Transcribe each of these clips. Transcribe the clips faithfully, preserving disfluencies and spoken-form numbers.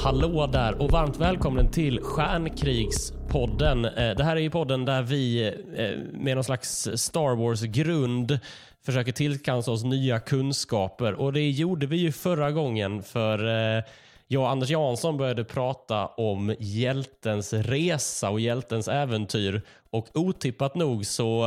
Hallå där och varmt välkommen till Stjärnkrigspodden. Det här är ju podden där vi med någon slags Star Wars-grund försöker tillkansa oss nya kunskaper. Och det gjorde vi ju förra gången, för jag och Anders Jansson började prata om hjältens resa och hjältens äventyr. Och otippat nog så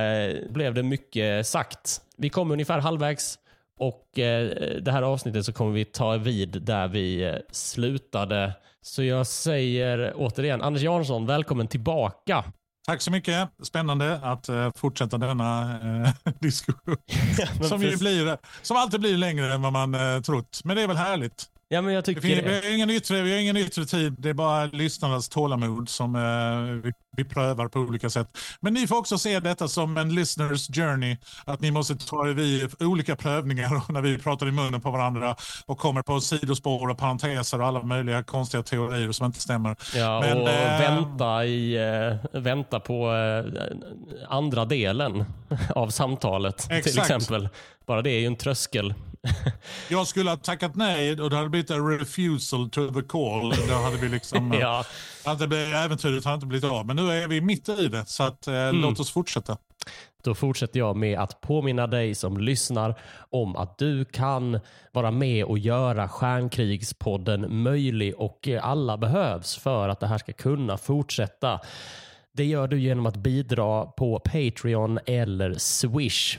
blev det mycket sagt. Vi kom ungefär halvvägs. Och eh, det här avsnittet så kommer vi ta vid där vi eh, slutade. Så jag säger återigen, Anders Jansson, välkommen tillbaka. Tack så mycket. Spännande att uh, fortsätta denna uh, diskussion. Ja, som, ju blir, som alltid blir längre än vad man uh, trott. Men det är väl härligt. Ja, men jag tycker... vi, har ingen yttre, vi har ingen yttre tid. Det är bara lyssnarnas tålamod som uh, vi, vi prövar på olika sätt. Men ni får också se detta som en listener's journey. Att ni måste ta vid olika prövningar när vi pratar i munnen på varandra och kommer på sidospår och parenteser och alla möjliga konstiga teorier som inte stämmer. Ja, men, och äh, vänta, i, äh, vänta på äh, andra delen av samtalet. Exakt. Till exempel. Bara det är ju en tröskel. Jag skulle ha tackat nej och det hade blivit en refusal to the call. Då hade vi liksom... ja. Att äventyret har inte blivit av. Men nu är vi mitt i det, så att, eh, mm. låt oss fortsätta. Då fortsätter jag med att påminna dig som lyssnar om att du kan vara med och göra Stjärnkrigspodden möjlig, och alla behövs för att det här ska kunna fortsätta. Det gör du genom att bidra på Patreon eller Swish.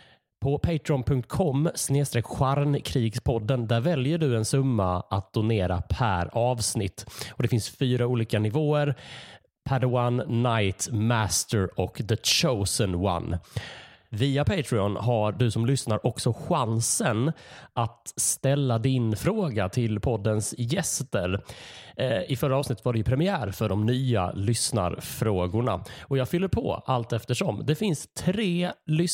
På patreon punkt com snedstreck stjärnkrigspodden där väljer du en summa att donera per avsnitt. Och det finns fyra olika nivåer: Padawan, Knight, Master och The Chosen One. Via Patreon har du som lyssnar också chansen att ställa din fråga till poddens gäster. Eh, I förra avsnittet var det ju premiär för de nya lyssnarfrågorna. Och jag fyller på allt eftersom. Det finns tre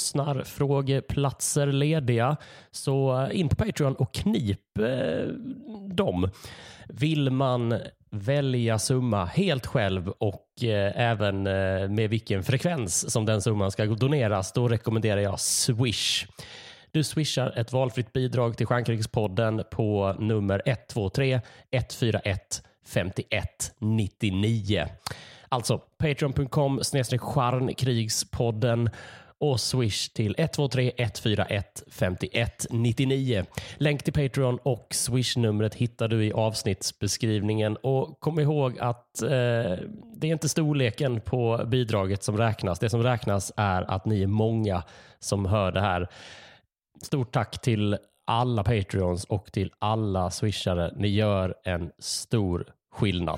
lyssnarfrågeplatser lediga. Så in på Patreon och knip eh, dem. Vill man välja summa helt själv och eh, även eh, med vilken frekvens som den summan ska doneras, då rekommenderar jag Swish. Du swishar ett valfritt bidrag till Stjärnkrigspodden på nummer ett två tre ett fyra ett fem ett nio nio. Alltså patreon punkt com snedstreck stjärnkrigspodden och Swish till ett två tre ett fyra ett fem ett nio nio. Länk till Patreon och Swish-numret hittar du i avsnittsbeskrivningen. Och kom ihåg att eh, det är inte storleken på bidraget som räknas. Det som räknas är att ni är många som hör det här. Stort tack till alla Patreons och till alla Swishare. Ni gör en stor skillnad.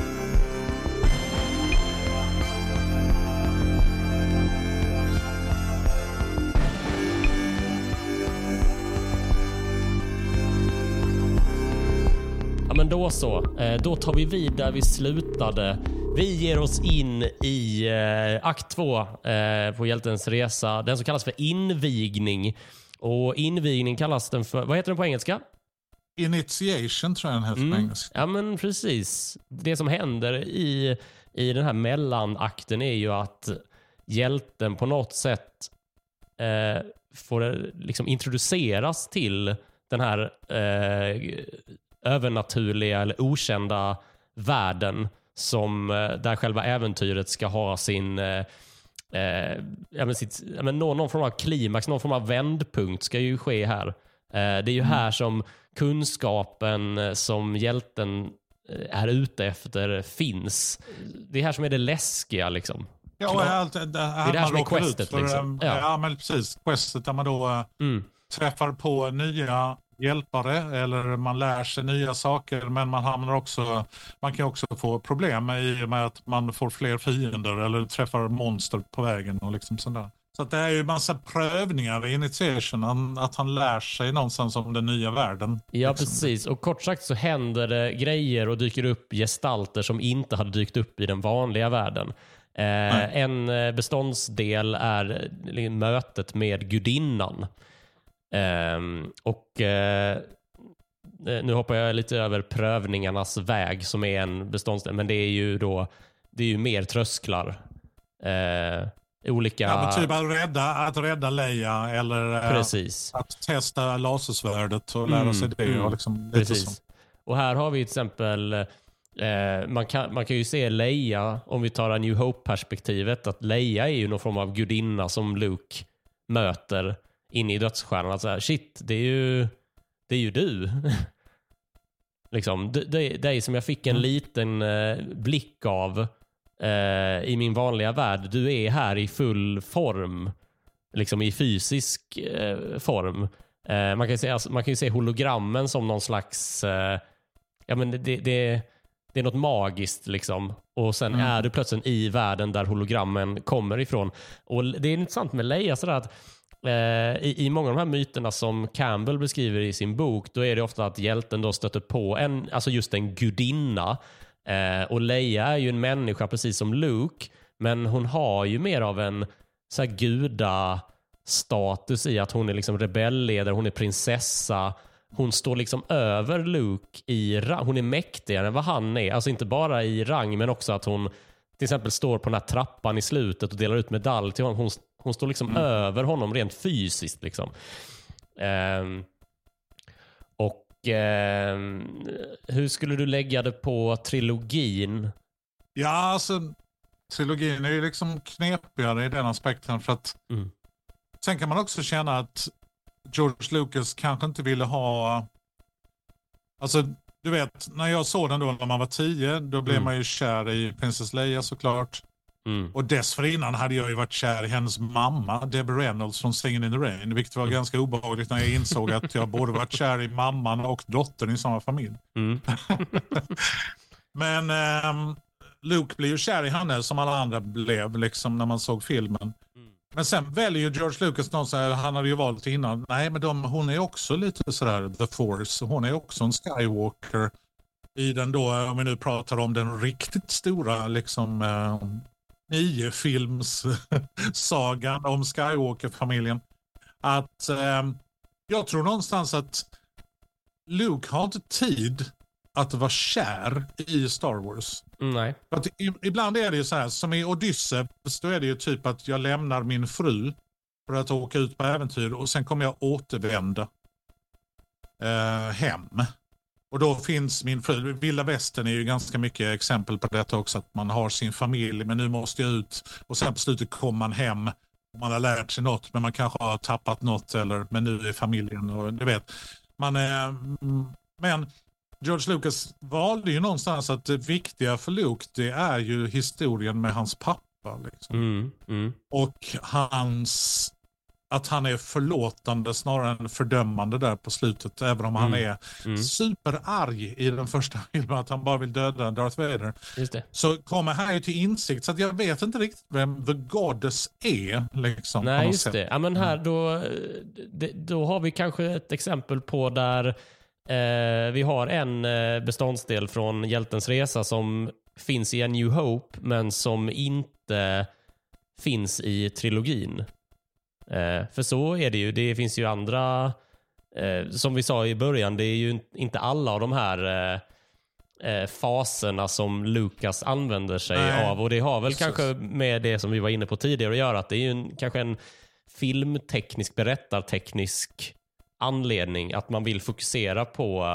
Ja, men då så. Då tar vi vid där vi slutade. Vi ger oss in i eh, akt två eh, på hjältens resa. Den som kallas för invigning. Och invigning kallas den för... Vad heter den på engelska? Initiation tror jag den heter mm. på engelska. Ja, men precis. Det som händer i, i den här mellanakten är ju att hjälten på något sätt eh, får liksom introduceras till den här eh, övernaturliga eller okända världen som där själva äventyret ska ha sin eh, ja, men sitt, ja, men någon, någon form av klimax, någon form av vändpunkt ska ju ske här. Eh, det är ju mm. här som kunskapen som hjälten är ute efter finns. Det är här som är det läskiga liksom. Ja, och allt, det, det är det här som är questet för, liksom. Ja. ja, men precis. Questet där man då mm. träffar på nya hjälpare eller man lär sig nya saker, men man hamnar också, man kan också få problem i och med att man får fler fiender eller träffar monster på vägen och liksom sådär. Så att det är ju massa prövningar i initiation, att han lär sig någonstans om den nya världen. Ja, liksom. Precis. Och kort sagt så händer det grejer och dyker upp gestalter som inte hade dykt upp i den vanliga världen. Eh, en beståndsdel är mötet med gudinnan. Um, och uh, nu hoppar jag lite över prövningarnas väg som är en beståndsdel, men det är ju då det är ju mer trösklar uh, olika... Ja, men typ att rädda, att rädda Leia eller Precis. att testa lasersvärdet och lära mm, sig det. Mm, och liksom Precis. Så. Och här har vi till exempel, eh, man, kan, man kan ju se Leia, om vi tar A New Hope-perspektivet, att Leia är ju någon form av gudinna som Luke möter inne i dödsstjärnan. Att så här, shit, det är ju, det är ju du. liksom, det, det, det är som jag fick en liten eh, blick av eh, i min vanliga värld. Du är här i full form, liksom i fysisk eh, form. Eh, man kan ju se, alltså, man kan ju se hologrammen som någon slags eh, ja, men det, det, det är något magiskt liksom. Och sen mm. är du plötsligt i världen där hologrammen kommer ifrån. Och det är intressant med Leia sådär att eh, i, i många av de här myterna som Campbell beskriver i sin bok, då är det ofta att hjälten då stöter på en, alltså just en gudinna. Eh, och Leia är ju en människa precis som Luke, men hon har ju mer av en så här guda status i att hon är liksom rebellledare, hon är prinsessa. Hon står liksom över Luke i rang. Hon är mäktigare än vad han är. Alltså inte bara i rang, men också att hon till exempel står på den här trappan i slutet och delar ut medalj till honom. Hon, hon står liksom mm. över honom rent fysiskt liksom. Um, och um, hur skulle du lägga det på trilogin? Ja, alltså trilogin är ju liksom knepigare i den aspekten för att mm. sen kan man också känna att George Lucas kanske inte ville ha, alltså du vet, när jag såg den då när man var tio, då blev mm. man ju kär i Princess Leia såklart. Mm. Och dessförinnan hade jag ju varit kär i hennes mamma, Debbie Reynolds från Singin' in the Rain, vilket var mm. ganska obehagligt när jag insåg att jag borde varit kär i mamman och dottern i samma familj. Mm. Men ähm, Luke blev ju kär i henne som alla andra blev liksom när man såg filmen. Mm. Men sen väljer George Lucas någon så här, han hade ju valt innan. Nej, men de, hon är också lite sådär The Force. Hon är också en Skywalker i den då, om vi nu pratar om den riktigt stora liksom eh, nio films sagan om Skywalker-familjen. Att eh, jag tror någonstans att Luke har inte tid att vara kär i Star Wars. Nej. För att i, ibland är det ju så här, som i Odyssey, då är det ju typ att jag lämnar min fru för att åka ut på äventyr och sen kommer jag återvända eh, hem. Och då finns min fru. Vilda Västern är ju ganska mycket exempel på detta också, att man har sin familj men nu måste jag ut och sen på slutet kommer man hem och man har lärt sig något men man kanske har tappat något eller men nu är familjen och du vet. Man är, men George Lucas valde ju någonstans att det viktiga för Luke, det är ju historien med hans pappa. Liksom. Mm, mm. Och hans, att han är förlåtande snarare än fördömande där på slutet. Även om mm, han är mm. superarg i den första filmen att han bara vill döda Darth Vader. Just det. Så kommer han ju till insikt. Så att jag vet inte riktigt vem The Goddess är. Liksom, Nej, just sätt. det. Ja, men här då, då har vi kanske ett exempel på där Eh, vi har en eh, beståndsdel från Hjältens resa som finns i A New Hope men som inte finns i trilogin. Eh, för så är det ju. Det finns ju andra, eh, som vi sa i början, det är ju inte alla av de här eh, faserna som Lucas använder sig Nej. av. Och det har väl Precis. kanske med det som vi var inne på tidigare att göra, att det är ju en, kanske en filmteknisk, berättarteknisk anledning att man vill fokusera på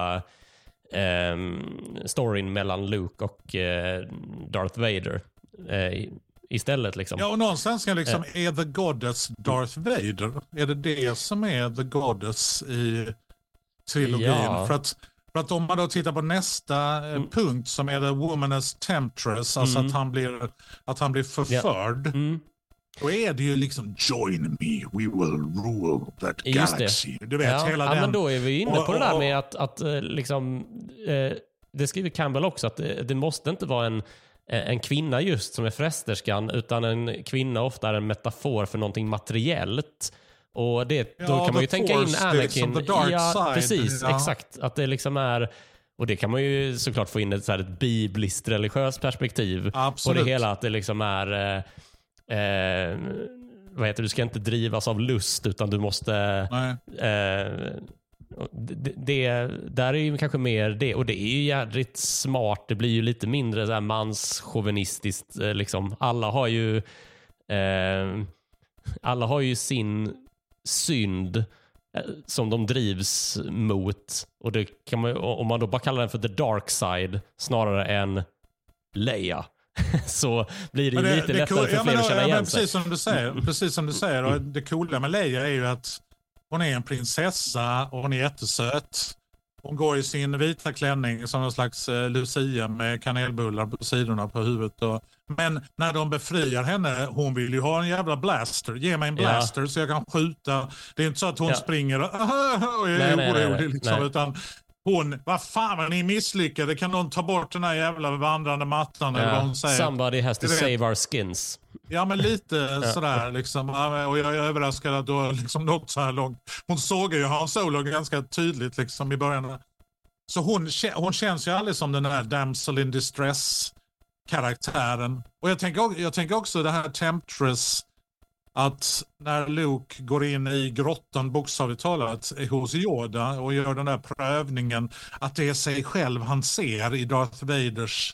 uh, um, storyn mellan Luke och uh, Darth Vader uh, istället liksom. Ja, och någonstans ska liksom, uh, är The Goddess Darth Vader? Är det det som är The Goddess i trilogin? Ja. För att, för att om man då tittar på nästa mm. punkt som är The Woman as Temptress, alltså mm. att han blir att han blir förförd. Ja. Mm. Då är det ju liksom join me, we will rule that galaxy. Du vet, ja, hela ja, den. Men då är vi inne på och, och, det där med att, att liksom, eh, det skriver Campbell också, att det, det måste inte vara en, en kvinna just som är frästerskan, utan en kvinna ofta är en metafor för någonting materiellt. Och det, ja, då kan man ju tänka in Anakin. Ja, side. precis, ja. exakt. Att det liksom är, och det kan man ju såklart få in ett, så här, ett bibliskt religiöst perspektiv. Absolut. på det hela, att det liksom är eh, Eh, vad heter, du ska inte drivas av lust utan du måste eh, det, det, där är ju kanske mer det, och det är ju jävligt smart. Det blir ju lite mindre så här manschauvinistiskt eh, liksom. Alla har ju eh, alla har ju sin synd som de drivs mot. Och det kan man, om man då bara kallar den för the dark side snarare än Leia, så blir det, ju det lite det lättare cool, för ja, fler men, att känna ja, igen men sig. precis som du säger, precis som du säger och det coola med Leia är ju att hon är en prinsessa och hon är jättesöt. Hon går i sin vita klänning som en slags eh, Lucia med kanelbullar på sidorna på huvudet. Och, men när de befriar henne, hon vill ju ha en jävla blaster. Ge mig en blaster ja. så jag kan skjuta. Det är inte så att hon ja. springer och, och är nej, orolig nej, nej, liksom, nej. utan hon, vad fan, ni misslyckade. Kan någon ta bort den här jävla vandrande mattan? Ja. Eller vad hon säger. Somebody has to det save our skins. Ja, men lite ja. sådär liksom. Och jag är överraskad att du har liksom nått så här långt. Hon såg ju Han Solo ganska tydligt liksom i början. Så hon, hon känns ju aldrig som den här damsel in distress karaktären. Och jag tänker, jag tänker också det här Temptress, att när Luke går in i grottan bokstavligt talat hos Yoda och gör den där prövningen, att det är sig själv han ser i Darth Vaders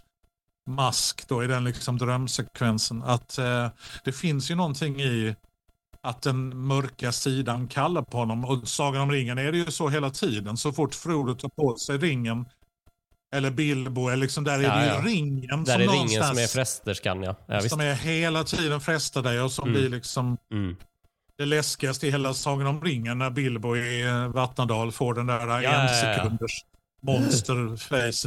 mask då i den liksom drömsekvensen. Att eh, det finns ju någonting i att den mörka sidan kallar på honom. Och Sagan om ringen är det ju så hela tiden. Så fort Frodo tar på sig ringen eller Bilbo, eller liksom, där är ja, det ju ja. ringen där som är ringen som är frästerskan, ja. ja som är hela tiden frästar dig och som mm. blir liksom mm. det läskigaste i hela Sagan om ringen när Bilbo i Vattnadal får den där ja, en sekunders monsterfacet.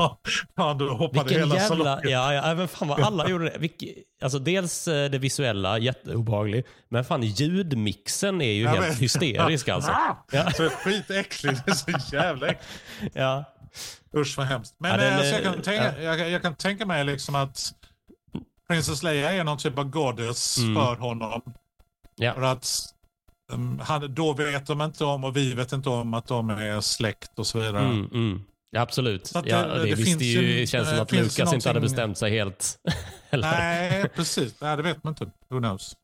Fan, du hoppade Vilken hela jävla, salongen. Ja, ja, men fan vad alla gjorde det. Vilk, alltså dels det visuella, jätteobehagligt. Men fan, ljudmixen är ju ja, helt men, hysterisk alltså. Ja. Så skitäckligt, det är så jävla äckligt. Ja. Usch vad hemskt. Men ja, den, alltså, jag, kan tänka, ja. jag, jag kan tänka mig liksom att Princess Leia är någon typ av goddess mm. för honom. Ja. För att um, han, då vet de inte om och vi vet inte om att de är släkt och så vidare. Mm, mm. Ja, absolut. Så ja, det, det, det visste ju, det känns som att Lucas någonting... inte hade bestämt sig helt. Nej, precis. Nej, det vet man inte. Who knows?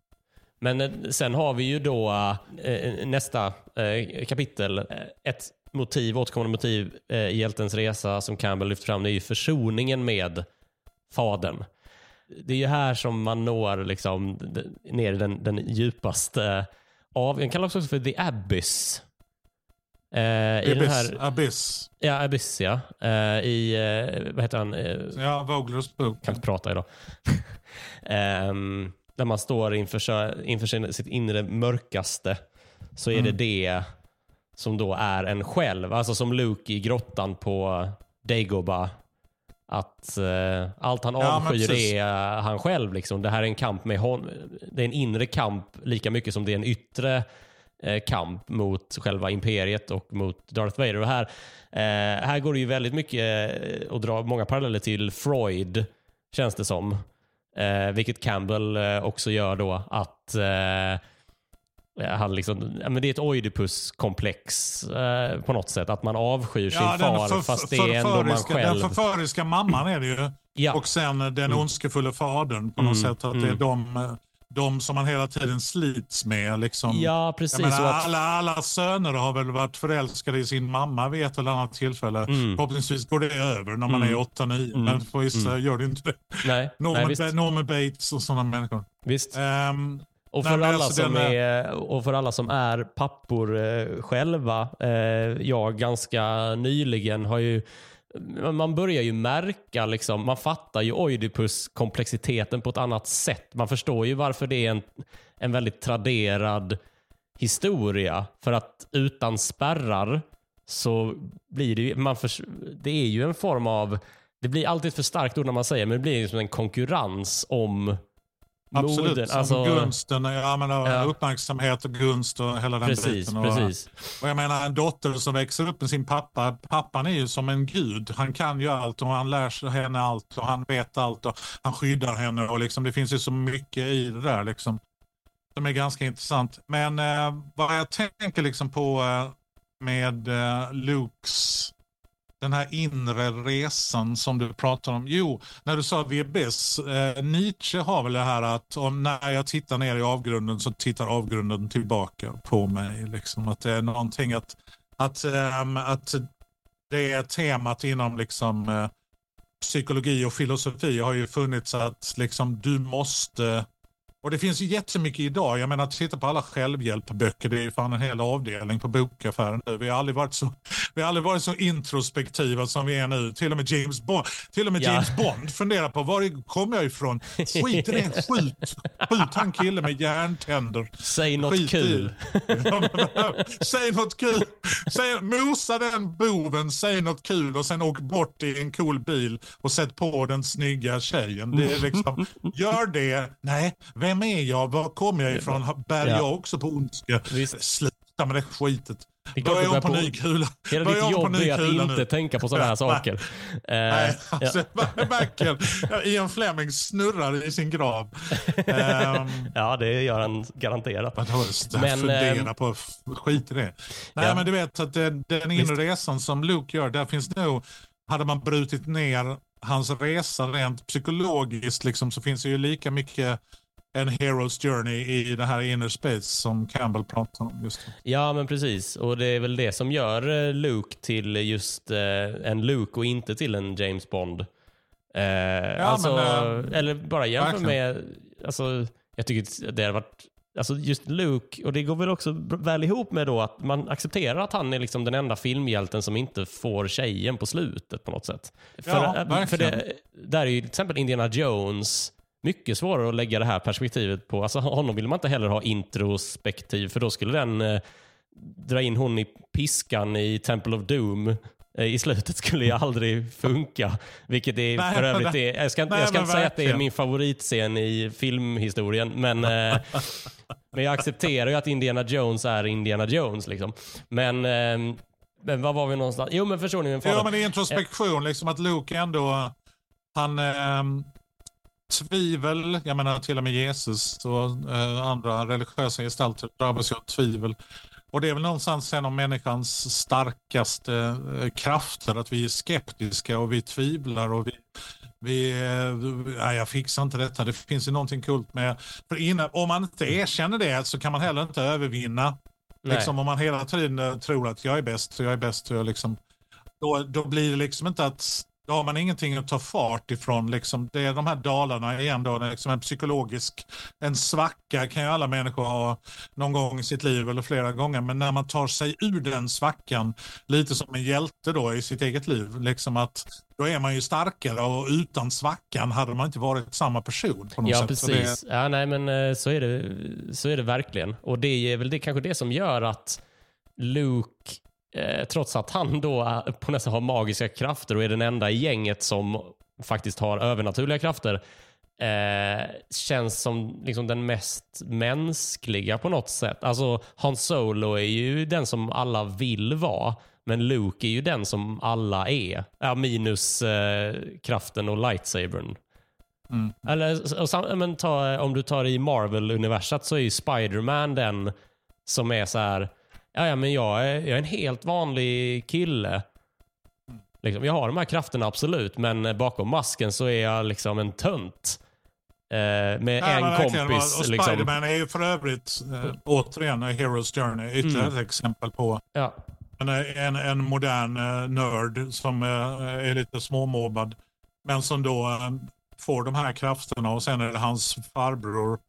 Men sen har vi ju då äh, nästa äh, kapitel. Ett motiv, återkommande motiv äh, i hjältens resa som Campbell lyft fram, det är ju försoningen med fadern. Det är ju här som man når liksom ner i den, den djupaste av, jag kallar också för The Abyss. Uh, Abyss, i den här, Abyss. Ja, Abyss, ja. Uh, I, uh, vad heter han? Uh, ja, Voglers bok. Kan inte prata idag. um, när man står inför, inför sitt inre mörkaste, så är mm. det det som då är en själv. Alltså som Luke i grottan på Dagobah. Att uh, allt han avskyr ja, är uh, han själv. Liksom. Det här är en kamp med hon- det är en inre kamp lika mycket som det är en yttre uh, kamp mot själva imperiet och mot Darth Vader. Och här, uh, här går det ju väldigt mycket uh, att dra många paralleller till Freud, känns det som. Uh, vilket Campbell uh, också gör då. Att uh, han liksom, ja, men det är ett Oidipus-komplex eh, på något sätt. Att man avskyr sin ja, far för, fast det är ändå man själv. Den förföriska mamman är det ju. Ja. Och sen den mm. ondskefulla fadern på något mm. sätt. Att mm. det är de, de som man hela tiden slits med. Liksom. Ja, precis. Jag menar, att... alla, alla söner har väl varit förälskade i sin mamma vid ett eller annat tillfälle. Mm. Förhoppningsvis går det över när man mm. är åtta nio. Mm. Men för vissa mm. gör det inte det. Nej. Norman, Nej, visst. Norman Bates och sådana människor. Visst. Um, Och för, alla som är, och för alla som är pappor eh, själva, eh, jag ganska nyligen har ju, man börjar ju märka, liksom, man fattar ju Oidipus-komplexiteten på ett annat sätt. Man förstår ju varför det är en, en väldigt traderad historia. För att utan spärrar så blir det ju, man för, det är ju en form av, det blir alltid för starkt ord när man säger, men det blir ju som en konkurrens om absolut, moden, alltså, gunsten, jag menar, ja. uppmärksamhet och gunst och hela den precis, biten. Och, precis. och jag menar, en dotter som växer upp med sin pappa, pappan är ju som en gud. Han kan ju allt och han lär sig henne allt och han vet allt och han skyddar henne och liksom, det finns ju så mycket i det där liksom, som är ganska intressant. Men eh, vad jag tänker liksom på eh, med eh, Lukes den här inre resan som du pratar om. Jo, när du sa The Abyss, eh, Nietzsche har väl det här att om, när jag tittar ner i avgrunden så tittar avgrunden tillbaka på mig. Liksom. Att det är någonting att, att, ähm, att det är temat inom liksom, eh, psykologi och filosofi har ju funnits att liksom, du måste, Och det finns ju jättemycket idag. Jag menar, titta på alla självhjälpböcker. Det är ju fan en hel avdelning på bokaffären nu. Vi har aldrig varit så, vi har aldrig varit så introspektiva som vi är nu. Till och med James Bond, till och med ja. James Bond funderar på var kommer jag ifrån? Skit i det, skjut. Skjut han kille med järntänder. Säg något Skit kul. Säg något kul. Säg, mosa den boven, säg något kul och sen åk bort i en cool bil och sätt på den snygga tjejen. Det är liksom, gör det. Nej, vem är jag? Var kommer jag ifrån? Bär ja. jag också på ondska? Visst. Sluta med det skitet. Börja om på, på ny kula. Hela ditt jobb är att inte nu. tänka på sådana här saker. Nej, uh, alltså, ja. verkligen. Ian Fleming snurrar i sin grav. Um, ja, det gör han garanterat. Men fundera på skit i det. Nej, ja. men du vet att den, den inre resan som Luke gör, där finns nog, hade man brutit ner hans resa rent psykologiskt liksom, så finns det ju lika mycket en hero's journey i det här inner space som Campbell pratar om just nu. Ja, men precis. Och det är väl det som gör Luke till just eh, en Luke och inte till en James Bond. Eh, ja, alltså, men, eh, eller bara jämför verkligen. med... Alltså, jag tycker det har varit... Alltså just Luke, och det går väl också väl ihop med då att man accepterar att han är liksom den enda filmhjälten som inte får tjejen på slutet på något sätt. För, ja, för det, där är ju till exempel Indiana Jones mycket svårare att lägga det här perspektivet på. Alltså honom vill man inte heller ha introspektiv, för då skulle den eh, dra in hon i piskan i Temple of Doom eh, i slutet skulle ju aldrig funka. Vilket är nej, för övrigt är, jag ska, nej, jag ska inte säga att det är min favoritscen i filmhistorien, men, eh, men jag accepterar ju att Indiana Jones är Indiana Jones liksom. Men eh, men vad var vi någonstans? Jo, men förstår ni min fara? Ja, men det är introspektion liksom, att Luke ändå han eh, tvivel, jag menar till och med Jesus och eh, andra religiösa gestalter drabbas ju av tvivel. Och det är väl någonstans en av människans starkaste eh, krafter, att vi är skeptiska och vi tvivlar och vi, vi eh, nej, jag fixar inte detta. Det finns ju någonting kult med, för innan, om man inte erkänner det så kan man heller inte övervinna. Liksom, om man hela tiden tror att jag är bäst och jag är bäst och jag liksom, då, då blir det liksom inte att då har man ingenting att ta fart ifrån. Liksom. Det är de här dalarna igen då, liksom en psykologisk, en svacka kan ju alla människor ha någon gång i sitt liv eller flera gånger. Men när man tar sig ur den svackan, lite som en hjälte då i sitt eget liv, liksom att då är man ju starkare och utan svackan hade man inte varit samma person på något ja, sätt. Precis. Det... Ja, nej, men så är det, så är det verkligen. Och det är väl det, kanske det som gör att Luke, Eh, trots att han då på nästan har magiska krafter och är den enda i gänget som faktiskt har övernaturliga krafter, eh, känns som liksom den mest mänskliga på något sätt. Alltså Han Solo är ju den som alla vill vara, men Luke är ju den som alla är. Ja, minus eh, kraften och lightsabern. Mm. Eller och, men ta, om du tar i Marvel-universat så är ju Spider-Man den som är så här. Ja, ja, men jag är, jag är en helt vanlig kille. Liksom, jag har de här krafterna absolut, men bakom masken så är jag liksom en tönt. Eh, med ja, en kompis. Och Spider-Man liksom. Är ju för övrigt eh, återigen A Hero's Journey. Ytterligare mm. ett exempel på ja. en, en, en modern eh, nörd som eh, är lite småmobbad. Men som då eh, får de här krafterna, och sen är det hans farbror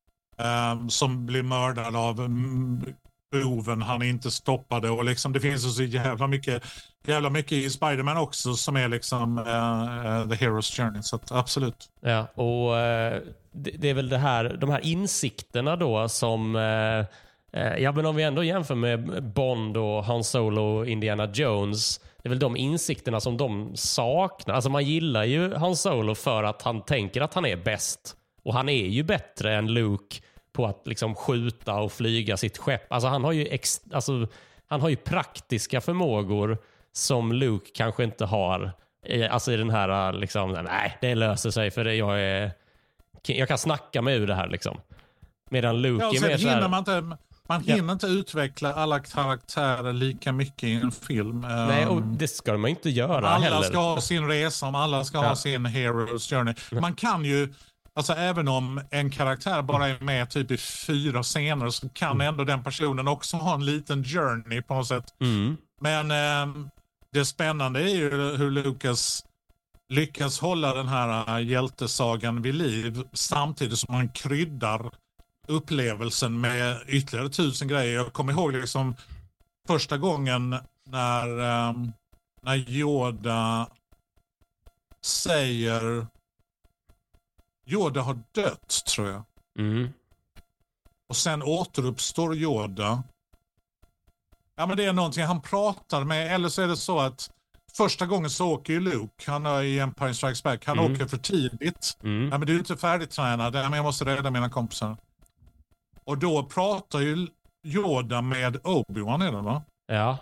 eh, som blir mördad av mm, boven han inte stoppade, och liksom det finns så jävla mycket jävla mycket i Spider-Man också som är liksom uh, the hero's journey, så att, absolut. Ja, och uh, det, det är väl det här, de här insikterna då som uh, uh, ja, men om vi ändå jämför med Bond och Han Solo och Indiana Jones, det är väl de insikterna som de saknar. Alltså man gillar ju Han Solo för att han tänker att han är bäst, och han är ju bättre än Luke på att liksom skjuta och flyga sitt skepp. Alltså han har ju ex, alltså han har ju praktiska förmågor som Luke kanske inte har. Alltså i den här liksom, nej, det löser sig för det, jag är jag kan snacka mig ur det här liksom. Medan Luke ja, är mer så här, man inte man hinner ja. inte utveckla alla karaktärer lika mycket i en film. Nej, och det ska man inte göra alla heller. Alla ska ha sin resa, om alla ska ja. ha sin hero's journey. Man kan ju, alltså även om en karaktär bara är med typ i fyra scener, så kan mm. ändå den personen också ha en liten journey på något sätt. Mm. Men eh, det spännande är ju hur Lucas lyckas hålla den här hjältesagan vid liv samtidigt som man kryddar upplevelsen med ytterligare tusen grejer. Jag kommer ihåg liksom första gången när, um, när Yoda säger Yoda har dött, tror jag. Mm. Och sen återuppstår Yoda. Ja, men det är någonting han pratar med, eller så är det så att första gången så åker ju Luke, han är i Empire Strikes Back, han mm. åker för tidigt. Mm. Ja, men du är inte färdigtränad, ja, men jag måste rädda mina kompisar. Och då pratar ju Yoda med Obi-Wan, är det va? Ja.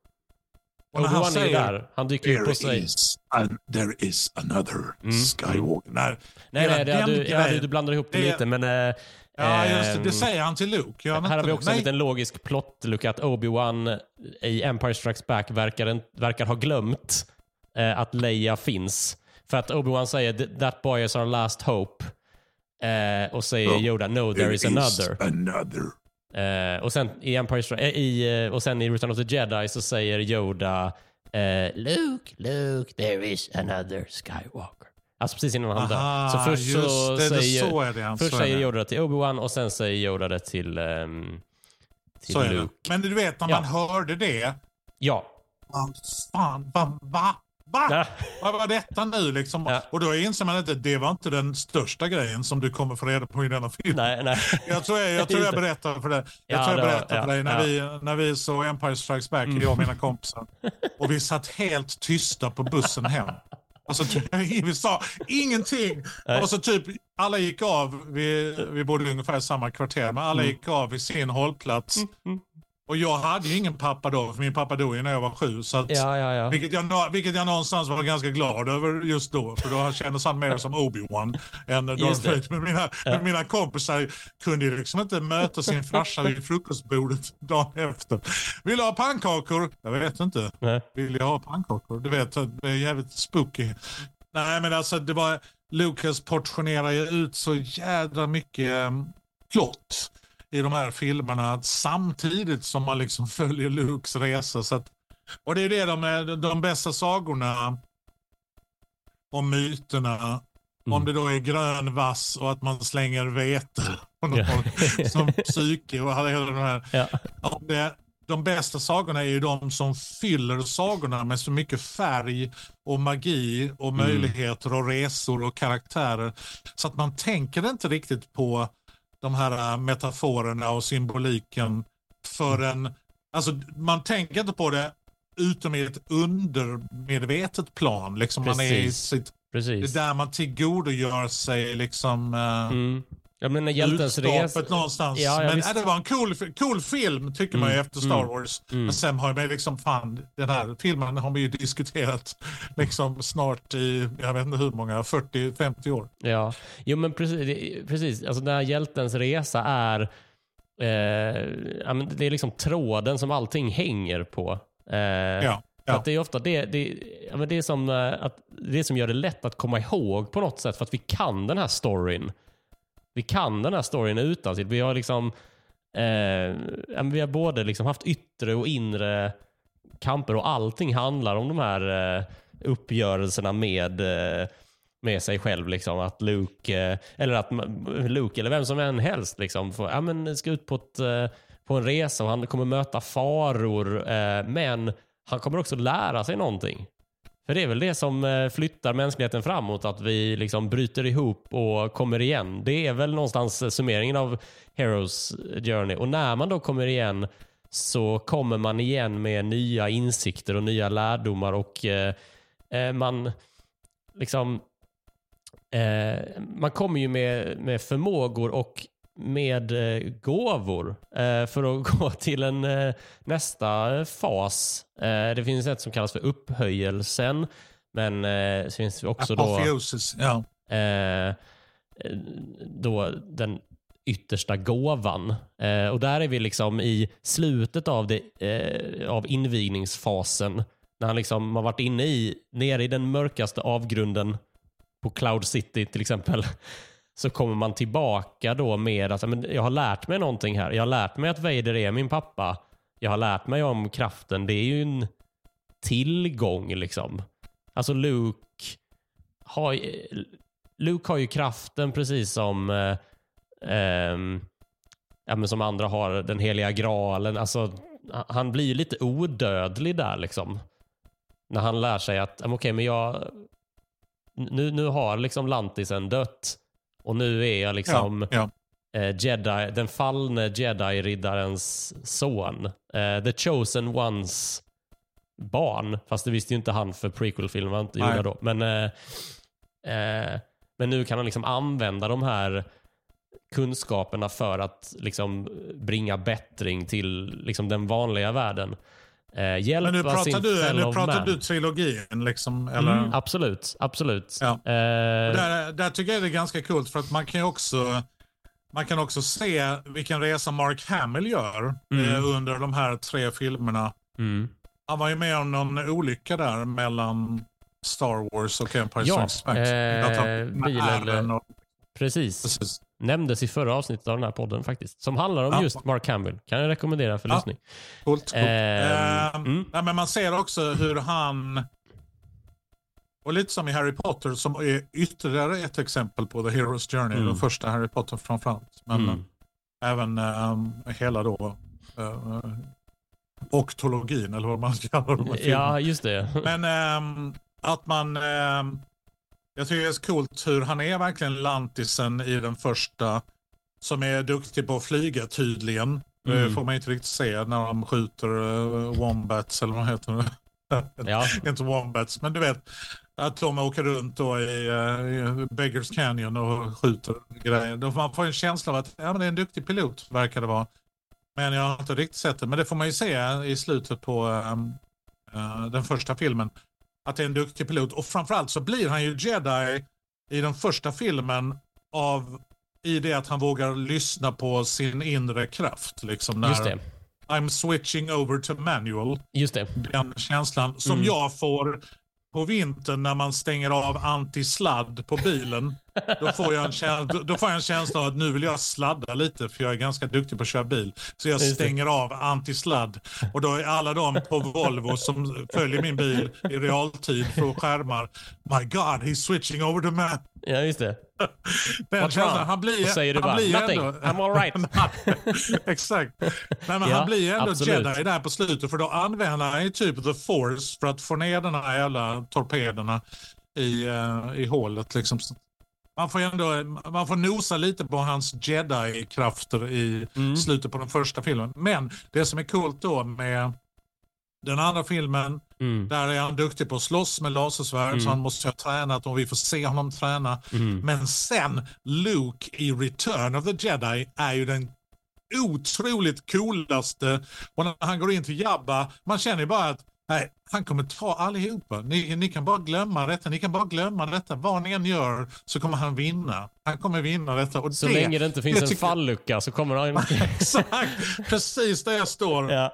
Och när han säger, är där. Han dyker ju på sig. Is an, there is another mm. Skywalker. När, nej, nej, det, du, ja, du, du blandar ihop det, det lite, men... Äh, ja, just det. Det säger han till Luke. Här har vi också nej. en liten logisk plot-look att Obi-Wan i Empire Strikes Back verkar, en, verkar ha glömt äh, att Leia finns. För att Obi-Wan säger that boy is our last hope. Äh, och säger Yoda, no, there, there is another. Is another. Uh, och sen i Empire äh, i, uh, och sen i Return of the Jedi så säger Yoda uh, Luke, Luke, there is another Skywalker. Alltså precis innan han dör. Så först så det, säger, så är det, först så säger är Yoda det till Obi-Wan och sen säger Yoda det till, um, till så Luke. Men du vet, när ja. man hörde det. Ja. Man, fan, va? va? Va? Ja. Vad var detta nu liksom? Ja. Och då inser man att det var inte den största grejen som du kommer få reda på i denna film. Nej, nej. Jag tror jag, jag, tror jag berättar för dig. Jag ja, tror jag berättar ja, för dig när, ja. vi, när vi såg Empire Strikes Back, mm. jag och mina kompisar. Och vi satt helt tysta på bussen hem. Alltså vi sa ingenting. Nej. Och så typ alla gick av, vi, vi bodde ungefär i samma kvarter, men alla mm. gick av i sin hållplats. Mm. Och jag hade ju ingen pappa då, för min pappa dog ju när jag var sju. Så att, ja, ja, ja. Vilket, jag, vilket jag någonstans var ganska glad över just då. För då kändes han mer som Obi-Wan än Darth Vader. Men mina, ja. men mina kompisar kunde ju liksom inte möta sin farsa vid frukostbordet dagen efter. Vill du ha pannkakor? Jag vet inte. Nej. Vill jag ha pannkakor? Du vet, det är jävligt spooky. Nej, men alltså det var... Lucas portionerar ju ut så jädra mycket um, plott i de här filmerna samtidigt som man liksom följer Lukes resa. Så att, och det är det de, är, de bästa sagorna om myterna. Mm. Om det då är grön vass och att man slänger vete yeah. som psyke och hela de här. Yeah. Om det, de bästa sagorna är ju de som fyller sagorna med så mycket färg och magi och mm. möjligheter och resor och karaktärer. Så att man tänker inte riktigt på de här metaforerna och symboliken förrän, alltså man tänker inte på det utom i ett undermedvetet plan. Liksom man är i sitt, Precis. Det är där man tillgodogör sig liksom uh, mm. Jag menar hjältens resa någonstans. Ja, ja, men äh, det var en cool, cool film tycker mm. man ju efter Star mm. Wars. Mm. Men sen har man liksom fan, den här filmen har vi ju diskuterat liksom snart i, jag vet inte hur många, fyrtio femtio år. Ja, jo men precis, precis. Alltså den här hjältens resa är eh, det är liksom tråden som allting hänger på. Eh, ja. Ja. Att det är ofta det, det, ja, men det är som att det som gör det lätt att komma ihåg på något sätt för att vi kan den här storyn. Vi kan den här storyn utan till. Vi har liksom eh, vi har både liksom haft yttre och inre kamper och allting handlar om de här eh, uppgörelserna med eh, med sig själv liksom att Luke eh, eller att Luke eller vem som än helst liksom får, ja, men ska ut på ett, eh, på en resa och han kommer möta faror eh, men han kommer också lära sig någonting. För det är väl det som flyttar mänskligheten framåt, att vi liksom bryter ihop och kommer igen. Det är väl någonstans summeringen av Heroes Journey. Och när man då kommer igen så kommer man igen med nya insikter och nya lärdomar och eh, man liksom eh, man kommer ju med, med förmågor och med eh, gåvor eh, för att gå till en eh, nästa fas. Eh, det finns ett som kallas för upphöjelsen, men eh, det finns också då, ja. eh, då den yttersta gåvan. Eh, och där är vi liksom i slutet av, det, eh, av invigningsfasen när han liksom har varit inne i nere i den mörkaste avgrunden på Cloud City till exempel. Så kommer man tillbaka då med att men jag har lärt mig någonting här. Jag har lärt mig att Vader är min pappa. Jag har lärt mig om kraften. Det är ju en tillgång liksom. Alltså Luke har, Luke har ju kraften precis som eh, eh, ja, men som andra har den heliga graalen. Alltså, han blir ju lite odödlig där liksom. När han lär sig att okej, okay, men jag nu, nu har liksom Lantisen dött och nu är jag liksom ja, ja. Eh, Jedi, den fallne Jedi-riddarens son. Eh, the chosen ones barn. Fast det visste ju inte han för prequel-filmen var inte gjorda då. Men, eh, eh, men nu kan han liksom använda de här kunskaperna för att liksom bringa bättring till liksom den vanliga världen. Eh, hjälpa men nu pratar sin du, fellow nu pratar man. du trilogin liksom, eller? Mm, absolut, absolut. Ja. Eh, där, där tycker jag det är ganska coolt för att man kan ju också man kan också se vilken resa Mark Hamill gör mm. eh, under de här tre filmerna. Mm. Han var ju med om någon olycka där mellan Star Wars och Empire ja, Strikes Back. Eh, bilen, och... precis. precis. Nämndes i förra avsnittet av den här podden faktiskt. Som handlar om ja. just Mark Hamill. Kan jag rekommendera för ja. lyssning. Coolt, coolt. Eh, eh, mm. nej, men man ser också hur han... Och lite som i Harry Potter som är ytterligare ett exempel på The Hero's Journey. Mm. Den första Harry Potter framförallt. Men mm. även um, hela då... Uh, oktologin eller vad man kallar dem. Ja, just det. Men um, att man... Um, jag tycker det är så coolt hur han är verkligen Lantisen i den första som är duktig på att flyga tydligen. Mm. Det får man inte riktigt se när de skjuter uh, wombats eller vad heter det? Ja. Inte wombats, men du vet att de åker runt då i, uh, i Beggars Canyon och skjuter grejer. Då man får en känsla av att ja, men det är en duktig pilot, verkar det vara. Men jag har inte riktigt sett det. Men det får man ju se i slutet på um, uh, den första filmen. Att det är en duktig pilot. Och framförallt så blir han ju Jedi i den första filmen av i det att han vågar lyssna på sin inre kraft. Liksom när Just det. I'm switching over to manual. Just det. Den känslan som mm. jag får på vintern när man stänger av antisladd på bilen. Då får, jag en känsla, då får jag en känsla av att nu vill jag sladda lite för jag är ganska duktig på att köra bil. Så jag stänger av antisladd. Och då är alla de på Volvo som följer min bil i realtid från skärmar. My God, he's switching over to man. Ja, just det. Den känslan, han blir, säger du han bara, blir nothing, ändå, I'm all right. Exakt. Nej, men ja, han blir ändå absolut. Jedi där på slutet för då använder han ju typ the force för att få ner den här jävla torpederna i, uh, i hålet liksom. Man får ändå man får nosa lite på hans Jedi-krafter i mm. slutet på den första filmen. Men det som är coolt då med den andra filmen, mm. där är han duktig på att slåss med lasersvärd mm. så han måste ha tränat och vi får se honom träna. Mm. Men sen Luke i Return of the Jedi är ju den otroligt coolaste. Och när han går in till Jabba, man känner ju bara att nej, han kommer ta allihopa. Ni, ni kan bara glömma detta. Ni kan bara glömma detta. Vad ni än gör så kommer han vinna. Han kommer vinna detta. Och så det, länge det inte finns det en tycker... fallucka så kommer han... Exakt. Precis där jag står. Ja.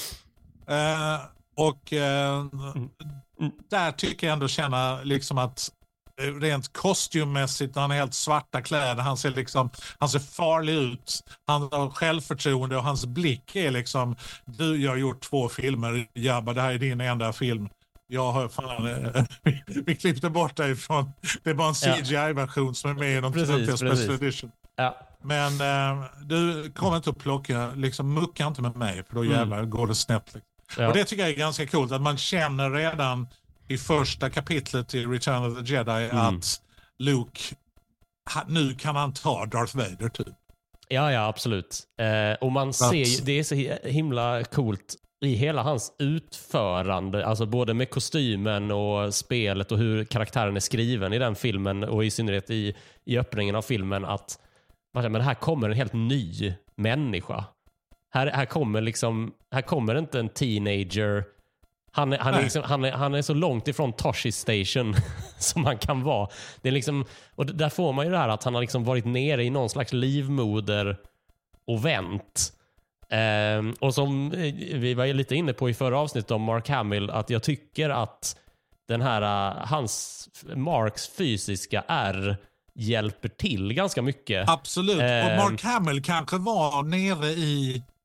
Uh, och uh, där tycker jag ändå känna liksom att rent kostymmässigt, han är helt svarta kläder, han ser liksom, han ser farlig ut, han har självförtroende och hans blick är liksom, du, jag har gjort två filmer, Jabba, det här är din enda film. Jag har fan, vi, vi klippte bort dig ifrån, det är bara en C G I-version som är med i de precis, special edition. Ja. Men uh, du kommer inte att plocka, liksom mucka inte med mig, för då jävlar mm. går det snett. Liksom. Ja. Och det tycker jag är ganska coolt, att man känner redan i första kapitlet i Return of the Jedi mm. att Luke, nu kan han ta Darth Vader typ. Ja, ja, absolut. Eh, och man ser ju, det är så himla coolt i hela hans utförande, alltså både med kostymen och spelet och hur karaktären är skriven i den filmen och i synnerhet i, i öppningen av filmen, att men här kommer en helt ny människa. Här, här kommer liksom, här kommer inte en teenager. Han är, han, är liksom, han, är, han är så långt ifrån Toshi Station som han kan vara. Det är liksom, och där får man ju det här att han har liksom varit nere i någon slags livmoder och vänt. Ehm, och som vi var lite inne på i förra avsnittet om Mark Hamill, att jag tycker att den här, hans Marks fysiska R hjälper till ganska mycket. Absolut. Ehm, och Mark Hamill kanske var nere i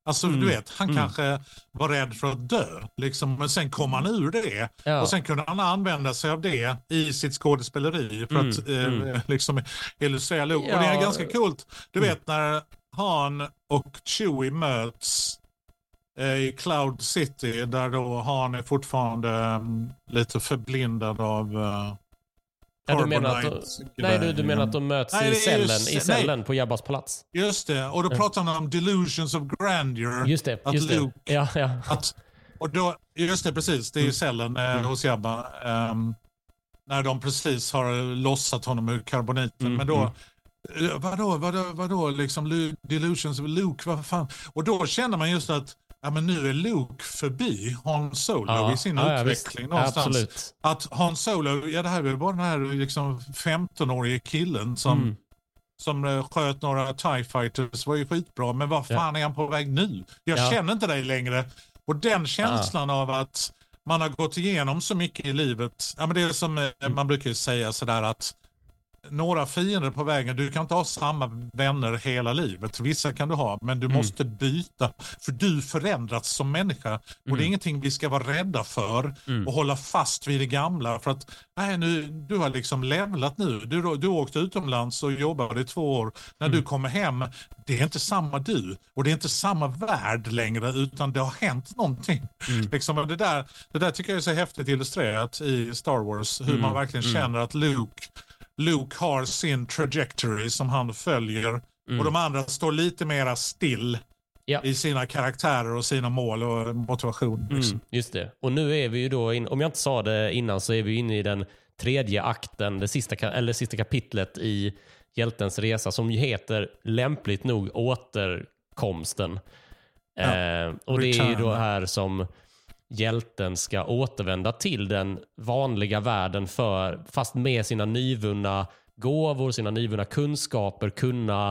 Alltså Mm. du vet, han Mm. kanske var rädd för att dö. Liksom, men sen kom han ur det. Ja. Och sen kunde han använda sig av det i sitt skådespeleri för Mm. att eh, Mm. liksom illustrera Luke. Ja. Och det är ganska coolt. Du Mm. vet när Han och Chewie möts eh, i Cloud City där då Han är fortfarande um, lite förblindad av uh, Ja, du menar att de, nej, du, du menar att de möts nej, i cellen, just, i cellen på Jabbas palats? Just det, och då pratar han om delusions of grandeur. Just det, att just Luke, det. Ja, ja. Att, och då, just det, precis. Det är i cellen eh, hos Jabba. Um, när de precis har lossat honom ur karboniten. Mm, Men då, mm. vadå, vadå, vadå, liksom delusions of Luke, vad fan? Och då känner man just att ja, men nu är Luke förbi Han Solo ja, i sin ja, utveckling ja, någonstans. Absolut. Att Han Solo, ja det här är bara den här liksom femtonårige killen som, mm. som uh, sköt några TIE Fighters, var ju skitbra, men vad fan ja. är han på väg nu? Jag ja. känner inte dig längre. Och den känslan ja. av att man har gått igenom så mycket i livet, ja men det är som uh, mm. man brukar säga sådär att några fiender på vägen, du kan inte ha samma vänner hela livet. Vissa kan du ha, men du mm. måste byta. För du förändrats som människa. Mm. Och det är ingenting vi ska vara rädda för. Mm. Och hålla fast vid det gamla. För att, nej, nu, du har liksom levlat nu. Du, du åkte utomlands och jobbade i två år. När mm. du kommer hem, det är inte samma du. Och det är inte samma värld längre, utan det har hänt någonting. Mm. Liksom, det, där, det där tycker jag är så häftigt illustrerat i Star Wars. Hur mm. man verkligen mm. känner att Luke Luke har sin trajectory som han följer mm. och de andra står lite mera still ja. i sina karaktärer och sina mål och motivation. Liksom. Mm, just det. Och nu är vi ju då, in, om jag inte sa det innan, så är vi inne i den tredje akten, det sista, eller sista kapitlet i Hjältens resa som ju heter lämpligt nog Återkomsten. Ja. Eh, och det är ju då här som hjälten ska återvända till den vanliga världen för, fast med sina nyvunna gåvor, sina nyvunna kunskaper, kunna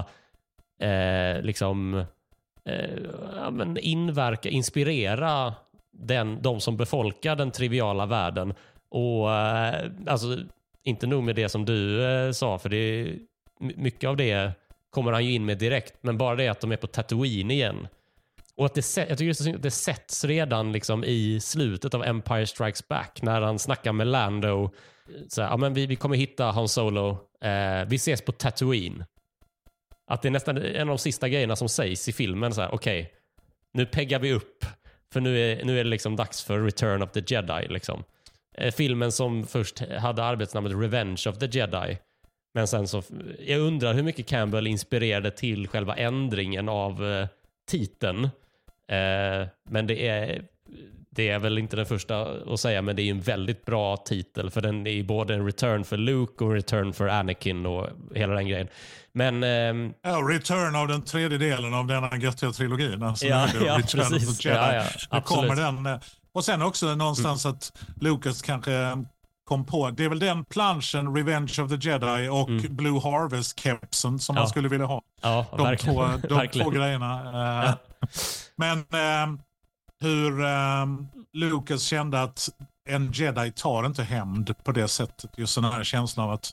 eh, liksom eh, ja, men inverka, inspirera den, de som befolkar den triviala världen. Och eh, alltså inte nog med det som du eh, sa, för det är, mycket av det kommer han ju in med direkt, men bara det att de är på Tatooine igen. Och att det, jag tycker att det sätts redan liksom i slutet av Empire Strikes Back när han snackar med Lando. Så här, ja, men vi, vi kommer hitta Han Solo. Eh, vi ses på Tatooine. Att det är nästan en av de sista grejerna som sägs i filmen. Okej, okay, nu peggar vi upp. För nu är, nu är det liksom dags för Return of the Jedi. Liksom. Eh, filmen som först hade arbetsnamnet Revenge of the Jedi. Men sen så, jag undrar hur mycket Campbell inspirerade till själva ändringen av eh, titeln. Eh, men det är det är väl inte den första att säga, men det är en väldigt bra titel för den är både en return för Luke och en return för Anakin och hela den grejen. Men ehm, ja, return av den tredje delen av denna göttiga trilogin. Alltså ja, ja, return precis. of the Jedi. Ja, ja, det kommer den, och sen också någonstans mm. att Lucas kanske kom på, det är väl den planschen Revenge of the Jedi och mm. Blue Harvest-kepsen som ja. man skulle vilja ha. Ja, de verkligen. två, de verkligen. två grejerna. Uh, ja. Men uh, hur uh, Lucas kände att en Jedi tar inte hämnd på det sättet. Just den här känslan av att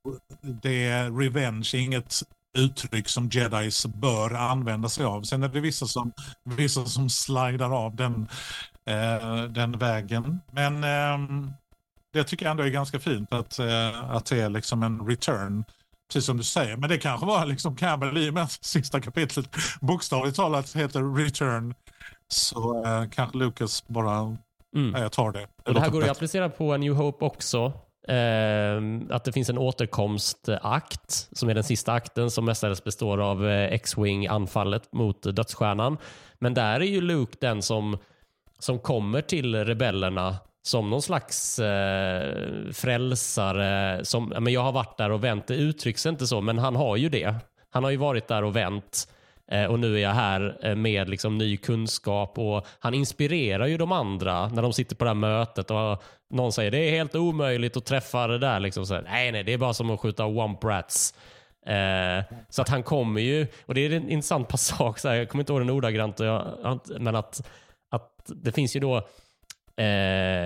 det är revenge, inget uttryck som Jedis bör använda sig av. Sen är det vissa som, vissa som slidar av den, uh, den vägen. Men uh, det tycker jag ändå är ganska fint att, uh, att det är liksom en return. Precis som du säger. Men det kanske var liksom Campbell i med sista kapitlet bokstavligt talat heter Return. Så uh, kanske Lucas bara mm. äh, jag tar det. det och det här går att applicera på A New Hope också. Uh, att det finns en återkomstakt som är den sista akten som mestadels består av uh, X-Wing anfallet mot uh, dödsstjärnan. Men där är ju Luke den som, som kommer till rebellerna som någon slags eh, frälsare. Som, men jag har varit där och vänt. Det uttrycks inte så, men han har ju det. Han har ju varit där och vänt. Eh, och nu är jag här eh, med liksom ny kunskap. Och han inspirerar ju de andra när de sitter på det här mötet. Och någon säger det är helt omöjligt att träffa det där. Liksom så här, nej, nej, det är bara som att skjuta womp rats. Eh, så att han kommer ju. Och det är en intressant passage. Så här, jag kommer inte ihåg den ordagrant. Jag, men att, att det finns ju då Eh,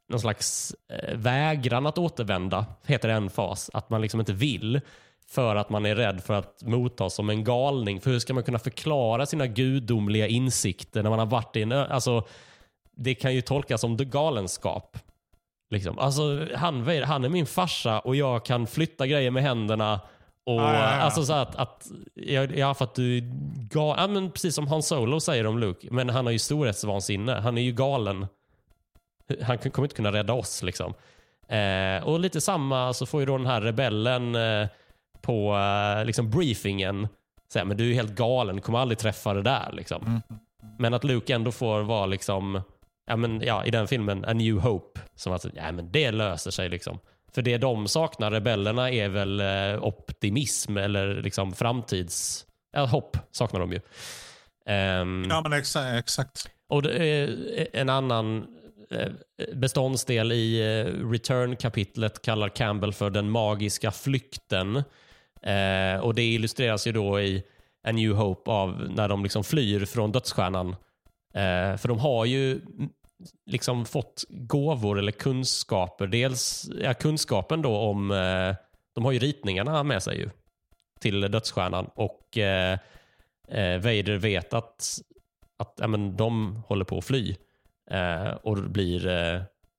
någon slags eh, vägran att återvända, heter det en fas. Att man liksom inte vill för att man är rädd för att mottas som en galning. För hur ska man kunna förklara sina gudomliga insikter när man har varit i en... Ö- alltså, det kan ju tolkas som galenskap. Liksom. Alltså, han, han är min farsa och jag kan flytta grejer med händerna. Och, ah, ja, ja. Alltså så att, att ja, för att du ga, ja, men precis som Han Solo säger om Luke, men han har ju storhetsvansinne. Han är ju galen. Han kommer inte kunna rädda oss liksom. Eh, och lite samma så får ju då den här rebellen eh, på eh, liksom briefingen säga, men du är helt galen, du kommer aldrig träffa det där liksom. Mm. Men att Luke ändå får vara liksom, ja men ja, i den filmen A New Hope, som att ja men det löser sig liksom. För det de saknar, rebellerna, är väl eh, optimism eller liksom framtids... Ja, hopp saknar de ju. Um, ja, men exa- exakt. Och det är en annan eh, beståndsdel i eh, Return-kapitlet kallar Campbell för den magiska flykten. Eh, och det illustreras ju då i A New Hope av när de liksom flyr från dödsstjärnan. Eh, för de har ju... liksom fått gåvor eller kunskaper. Dels ja, kunskapen då om eh, de har ju ritningarna med sig ju till dödsstjärnan och eh, eh, Vader vet att, att ja, men de håller på att fly eh, och blir eh,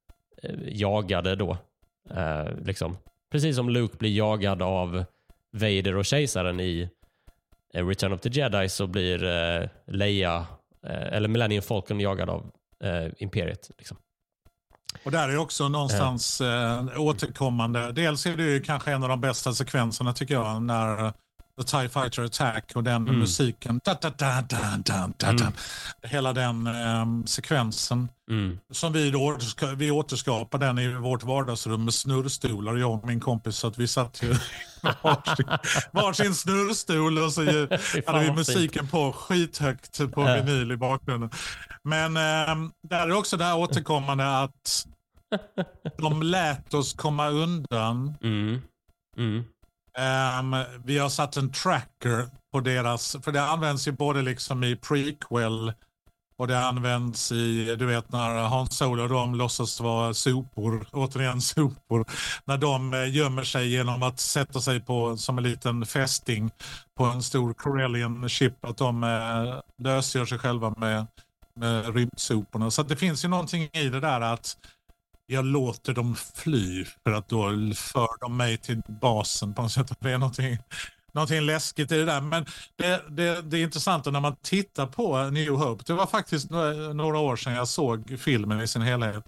jagade då eh, liksom. Precis som Luke blir jagad av Vader och kejsaren i eh, Return of the Jedi, så blir eh, Leia eh, eller Millennium Falcon jagad av Uh, imperiet liksom. Och där är också någonstans uh, återkommande. Dels är det ju kanske en av de bästa sekvenserna tycker jag, när The TIE Fighter Attack och den mm. musiken da, da, da, da, da, da, mm. hela den um, sekvensen mm. som vi då vi återskapar den i vårt vardagsrum med snurrstolar, jag och min kompis, så att vi satt ju varsin, varsin snurrstol och så ju, hade vi musiken på skithögt på ja. vinyl i bakgrunden. Men um, där är också det här återkommande att de lät oss komma undan. Mm. Mm. Um, vi har satt en tracker på deras, för det används ju både liksom i prequel och det används i, du vet, när Han Solo och de låtsas vara sopor, återigen sopor, när de uh, gömmer sig genom att sätta sig på som en liten fästing på en stor Corellian ship, att de uh, lösgör sig själva med, med rymdsoporna. Så att det finns ju någonting i det där att jag låter dem fly för att då för de mig till basen på något sätt. Det är någonting, någonting läskigt i det där. Men det, det, det är intressant när man tittar på New Hope. Det var faktiskt några, några år sedan jag såg filmen i sin helhet.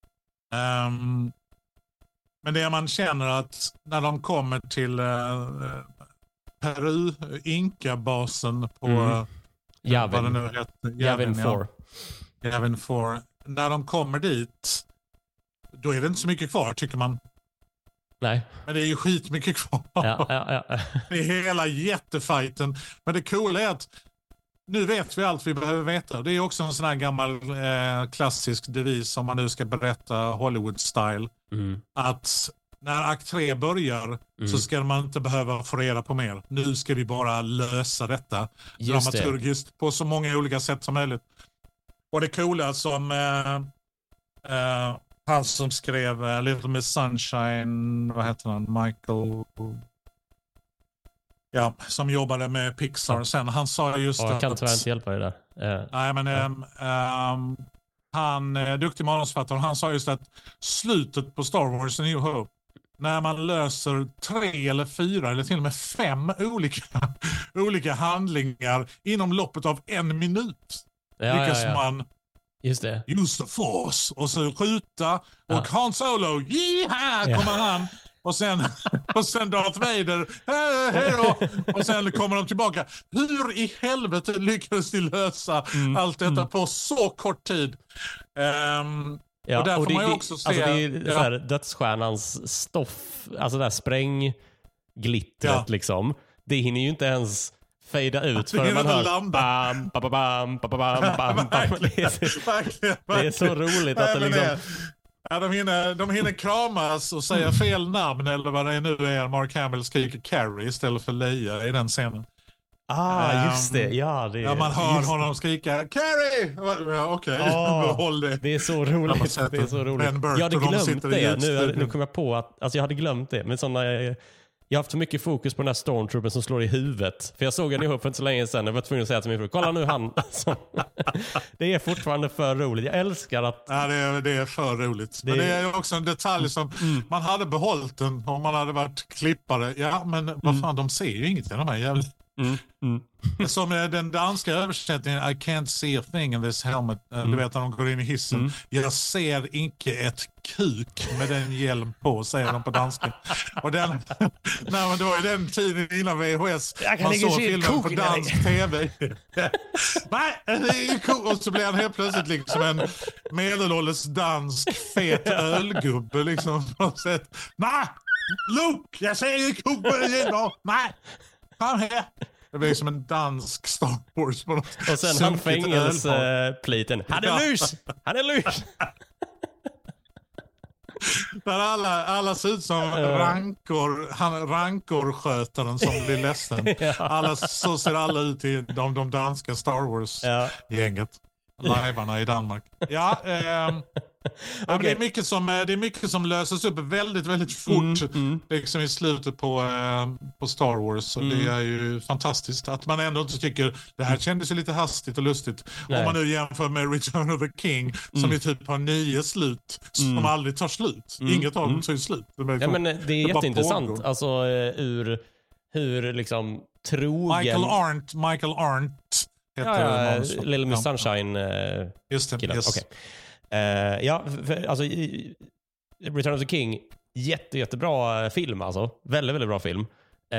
Um, men det man känner att när de kommer till uh, Peru, Inka-basen på mm. Yavin. vad det nu heter. Yavin fyra. Ja. Yavin fyra. När de kommer dit, då är det inte så mycket kvar, tycker man. Nej. Men det är ju skitmycket kvar. Ja, ja, ja. Det är hela jättefajten. Men det coola är att nu vet vi allt vi behöver veta. Det är också en sån här gammal eh, klassisk devis, om man nu ska berätta Hollywood-style. Mm. Att när akt tre börjar mm. så ska man inte behöva få reda på mer. Nu ska vi bara lösa detta dramaturgiskt på så många olika sätt som möjligt. Och det coola som... Eh, eh, han som skrev uh, Little Miss Sunshine, vad heter han? Michael... Ja, som jobbade med Pixar ja. sen. Han sa just ja, att... Jag kan tyvärr inte hjälpa dig där. Uh, nej, men uh. Um, um, han är duktig manusförfattare. Han sa just att slutet på Star Wars A New Hope, när man löser tre eller fyra eller till och med fem olika, olika handlingar inom loppet av en minut, ja, lyckas ja, ja. man just det. Use the force och så skjuta och ja. Han Solo, jiha, kommer ja. han och sen, och sen Darth Vader, hej, hej då, och sen kommer de tillbaka. Hur i helvete lyckades ni lösa mm. allt detta mm. på så kort tid? Um, ja, och där och får det, man ju det, också se... Alltså det är ja. så här, dödsstjärnans stoff, alltså det där sprängglittret ja. liksom, det hinner ju inte ens fejda ut för man hör bam, bam, bam, bam, bam, bam, bam. Verkligen, verkligen, det är så roligt att det liksom... Ja, de, hinner, de hinner kramas och säga fel namn eller vad det nu är. Mark Hamill skriker Carrie istället för Leia i den scenen. Ah, just det. Ja, det är, ja, man hör just honom skrika Carrie! Ja, okej, okay. oh, håll det. Det är så roligt. Det är så roligt. Jag hade glömt det. Nu, nu kom jag på att alltså jag hade glömt det. Men såna, jag har haft så mycket fokus på den här stormtroopen som slår i huvudet. För jag såg den ihop för inte så länge sedan. Jag var tvungen att säga till min fru, kolla nu han. Alltså, det är fortfarande för roligt. Jag älskar att... Ja, det är, det är för roligt. Det... Men det är också en detalj som mm. man hade behållit den om man hade varit klippare. Ja, men vad fan, mm. de ser ju inget i de här jävla... Mm. Mm. Som den danska översättningen I can't see a thing in this helmet. Mm. Du vet när de går in i hissen. Mm. Jag ser inte ett kuk med den hjälm på, säger de på danska. Och den, nej, men det var ju den tiden innan V H S. Man såg filmen på dansk tv. Nej, det är ju kuk. Och så blir han helt plötsligt liksom en medelålders dansk fet ölgubbe liksom. Nej, Luke, jag ser ju kuk med den hjälm. Nej. Det blir som en dansk Star Wars. På något och sen han fängelsepliten. Han är lus! Han är lus! Där alla, alla ser ut som rankor, han, rankorskötaren som blir ledsen. Ja. Alla, så ser alla ut i de, de danska Star Wars-gänget. Ja. Livarna i Danmark. Ja, eh, okay. det, är mycket som, det är mycket som löses upp väldigt, väldigt fort mm, mm. liksom i slutet på, eh, på Star Wars. Och mm. det är ju fantastiskt att man ändå inte tycker det här kändes ju lite hastigt och lustigt. Nej. Om man nu jämför med Return of the King som mm. är typ har nio slut som mm. aldrig tar slut. Mm. Inget av dem mm. tar slut. Det är, ja, men det är det jätteintressant. Alltså ur hur liksom trogen... Michael Arndt, Michael Arndt Ja, ja, Little Miss Sunshine uh, Just det, killen. Yes. Okay. Uh, ja, för, alltså Return of the King jätte, jättebra film alltså. Väldigt, väldigt bra film. Uh,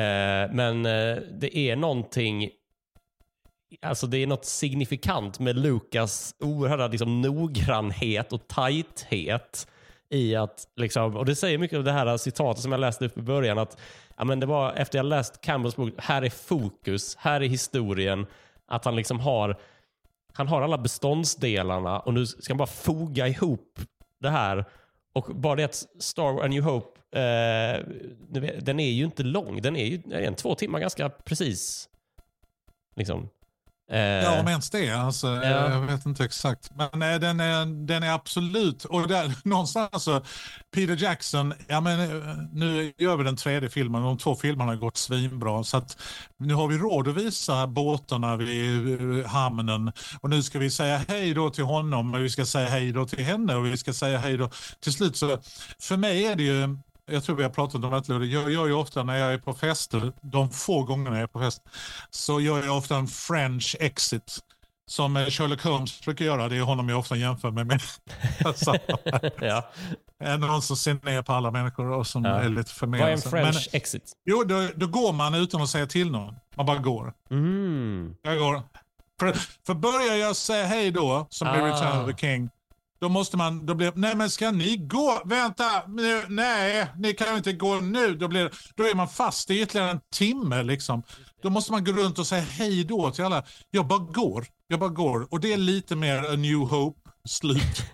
men uh, det är någonting alltså det är något signifikant med Lucas oerhörda liksom, noggrannhet och tajthet i att liksom, och det säger mycket av det här citatet som jag läste upp i början att ja, men det var efter jag läst Campbells bok, här är fokus, här är historien. Att han liksom har han har alla beståndsdelarna och nu ska han bara foga ihop det här. Och bara det att Star Wars A New Hope eh, den är ju inte lång. Den är ju en två timmar ganska precis. Liksom. Eh, ja, om ens det. Alltså, ja. Jag vet inte exakt. Men nej, den, är, den är absolut. Och där, någonstans så Peter Jackson, ja men nu gör vi den tredje filmen. De två filmerna har gått svinbra. Så att nu har vi råd att visa båtarna vid hamnen. Och nu ska vi säga hej då till honom. Och vi ska säga hej då till henne. Och vi ska säga hej då till slut. Så för mig är det ju... Jag tror vi har pratat om det. Jag gör ju ofta när jag är på fester, de få gångerna jag är på fest, så gör jag ofta en French exit. Som Sherlock Holmes brukar göra. Det är honom jag ofta jämför med. med. alltså, ja. Någon som ser ner på alla människor och som ja. är lite förmedlande. Vad är en French Men, exit? Jo, då, då går man utan att säga till någon. Man bara går. Mm. Jag går. För, för börjar jag säga hej då, som ah. i Return of the King, då måste man, då blir nej men ska ni gå, vänta, nu, nej, ni kan inte gå nu, då, blir, då är man fast i ytterligare en timme liksom. Då måste man gå runt och säga hej då till alla. Jag bara går, jag bara går. Och det är lite mer A New Hope slut.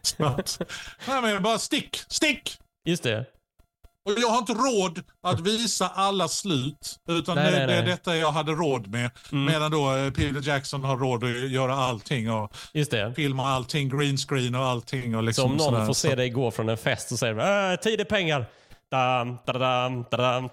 nej men bara stick, stick! Just det. Och jag har inte råd att visa alla slut, utan nej, det, nej, nej. det är detta jag hade råd med. Mm. Medan då Peter Jackson har råd att göra allting och Just det. filma allting, green screen och allting. Och liksom så om någon sådär, får se så. dig gå från en fest och säger äh, tid är pengar. Dam, dadam, dadam,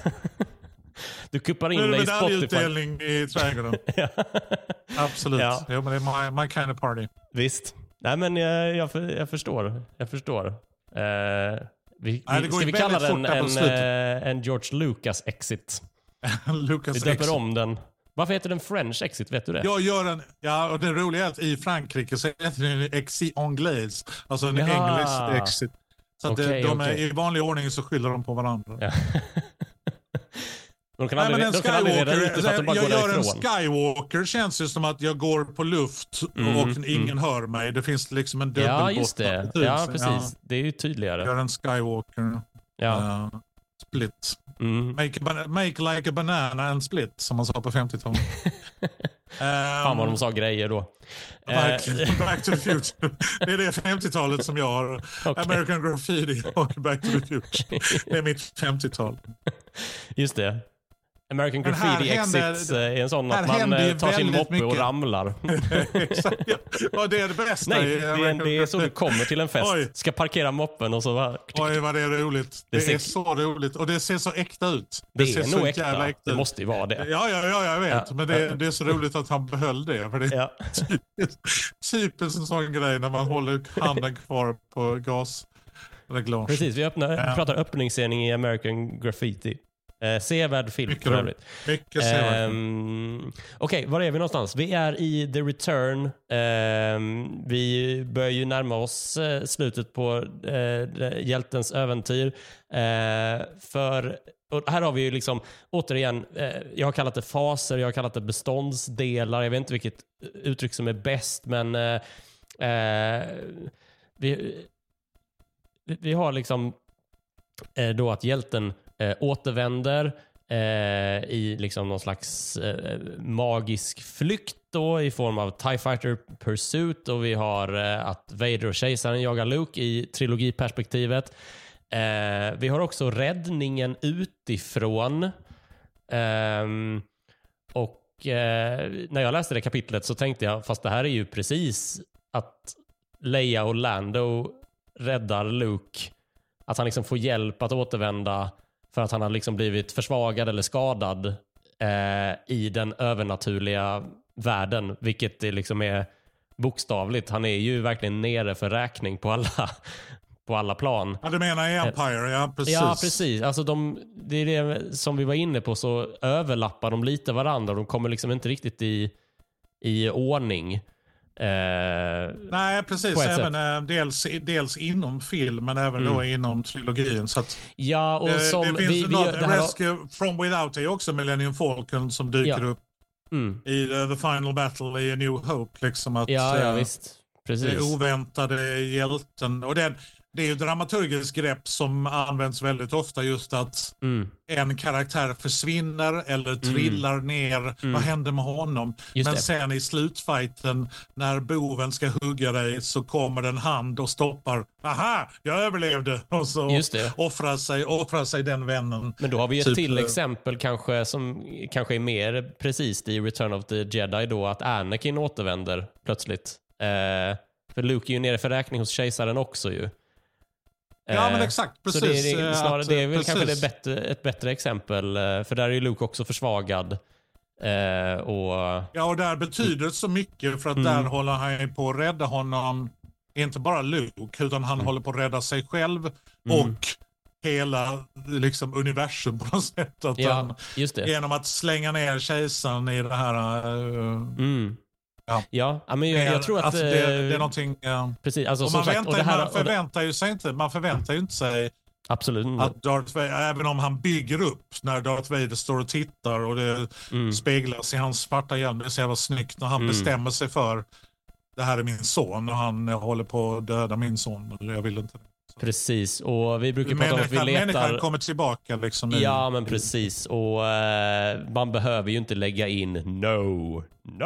du kuppar in dig i Spotify. Nu är det utdelning i trädgården. ja. Absolut. Ja. Jo, men det är my, my kind of party. Visst. Nej, men jag, jag, jag förstår. Jag förstår. Uh, Vi, Nej, vi, ska vi kalla den en, eh, en George Lucas exit? Lucas vi döper exit. om den. Varför heter den French exit? Vet du det? Jag gör en, ja, och det roliga är att i Frankrike så heter den exit anglaise. Alltså en Jaha. engelsk exit. Så okay, att de är, okay. i vanlig ordning så skyller de på varandra. Ja. De kan aldrig, Nej, de kan aldrig reda ut för att de bara jag går gör därifrån. En Skywalker känns det som att jag går på luft mm, och ingen mm. hör mig. Det finns liksom en dubbelbotten. Ja, just det. Ja, precis. Ja. Det är ju tydligare. Jag gör en Skywalker. Ja. Uh, split. Mm. Make, a, make like a banana and split, som man sa på femtiotalet. um, Fan vad de sa grejer då. Verkligen. Back to the Future. Det är det femtiotalet som jag har. Okay. American Graffiti och Back to the Future. Det är mitt femtiotal. Just det. American Graffiti Exits är en sån att man tar sin moppe mycket. Och ramlar. Exakt, ja. Och det är det bästa. Nej, det är, det är så du kommer till en fest. Oj. Ska parkera moppen och så bara... Oj, vad det är roligt. Det, det ser... är så roligt. Och det ser så äkta ut. Det, det ser är så nog äkta. äkta Det ut. måste ju vara det. Ja, ja, ja jag vet. Ja. Men det, det är så roligt att han behöll det. För det är ja. typiskt, typiskt en sån grej när man håller handen kvar på gasreglage. Precis, vi öppnar, ja. pratar öppningsscen i American Graffiti. Eh, sevärd film mycket för övrigt. Mycket sevärd um, Okej, okay, var är vi någonstans? Vi är i The Return. Um, vi börjar ju närma oss uh, slutet på uh, hjältens äventyr. Uh, för och här har vi ju liksom, återigen, uh, jag har kallat det faser, jag har kallat det beståndsdelar. Jag vet inte vilket uttryck som är bäst, men uh, uh, vi, vi har liksom uh, då att hjälten Eh, återvänder eh, i liksom någon slags eh, magisk flykt då, i form av TIE Fighter Pursuit, och vi har eh, att Vader och kejsaren jagar Luke i trilogiperspektivet. Eh, vi har också räddningen utifrån. Eh, och eh, när jag läste det kapitlet så tänkte jag, fast det här är ju precis att Leia och Lando räddar Luke. Att han liksom får hjälp att återvända för att han har liksom blivit försvagad eller skadad eh, i den övernaturliga världen, vilket det liksom är bokstavligt. Han är ju verkligen nere för räkning på alla, på alla plan. Ja, du menar Empire, ja precis. Ja, precis. Alltså de, det är det som vi var inne på, så överlappar de lite varandra. De kommer liksom inte riktigt i, i ordning. Eh, Nej, precis. Även äh, dels, dels inom film, men även mm. då inom trilogin. Så att, ja, och som det finns vi, något, vi, det här Rescue har... from Without är också Millennium Falcon som dyker ja. upp mm. i uh, The Final Battle i A New Hope. Liksom att, ja, ja, uh, visst. Precis. Det oväntade hjälten. Och den, det är ju ett dramaturgiskt grepp som används väldigt ofta, just att mm. en karaktär försvinner eller trillar mm. ner. Mm. Vad händer med honom? Just Men det. sen i slutfighten när boven ska hugga dig så kommer en hand och stoppar. Aha, jag överlevde. Och så offrar sig, offrar sig den vännen. Men då har vi ett typ, till exempel kanske som kanske är mer precis i Return of the Jedi då, att Anakin återvänder plötsligt. Eh, för Luke är ju nere för räkning hos kejsaren också ju. Ja, men exakt, precis. Så det är, snarare, att, det är väl precis. kanske det bättre, ett bättre exempel, för där är ju Luke också försvagad. Eh, och... Ja, och där betyder det så mycket, för att mm. där håller han på att rädda honom, inte bara Luke, utan han mm. håller på att rädda sig själv mm. och hela liksom, universum på något sätt. Att ja, han, just det. Genom att slänga ner kejsaren i det här... Uh, mm. Ja, ja men jag, jag tror att... Alltså, det, det är någonting... Ja. Precis, alltså, och man, sagt, väntar, och det här, man förväntar ju sig inte, man förväntar ju inte sig absolut att Darth Vader, även om han bygger upp när Darth Vader står och tittar och det mm. speglas i hans svarta hjälm, det är så jävla snyggt när han mm. bestämmer sig för det här är min son och han håller på att döda min son, jag vill inte det. Precis, och vi brukar prata om att vi letar... Människan kommer tillbaka liksom. Ja, men precis. Och eh, man behöver ju inte lägga in no,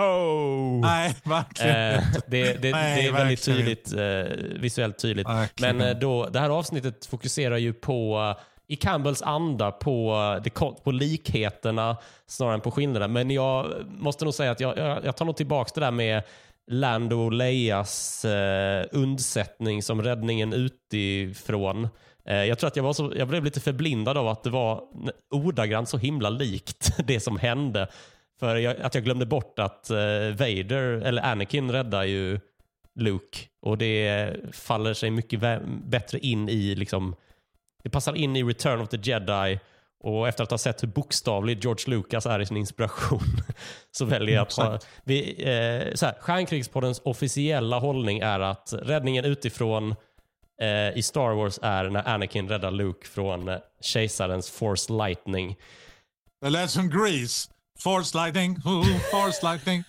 no. Nej, verkligen eh, det, det, Nej, det är väldigt tydligt, eh, visuellt tydligt. Verkligen. Men eh, då, det här avsnittet fokuserar ju på, i Campbells anda, på, det, på likheterna snarare än på skillnaderna. Men jag måste nog säga att jag, jag, jag tar nog tillbaka det där med Lando och Leias eh, undsättning som räddningen utifrån. Eh, jag tror att jag, var så, jag blev lite förblindad av att det var ordagrant så himla likt det som hände. För jag, att jag glömde bort att eh, Vader, eller Anakin, räddar ju Luke. Och det faller sig mycket vä- bättre in i, liksom, det passar in i Return of the Jedi. Och efter att ha sett hur bokstavlig George Lucas är i sin inspiration så väljer jag att ha... Vi, eh, så här, Stjärnkrigspoddens officiella hållning är att räddningen utifrån eh, i Star Wars är när Anakin räddar Luke från eh, kejsarens Force Lightning. Det lät som Grease. Force Lightning, oh, Force Lightning.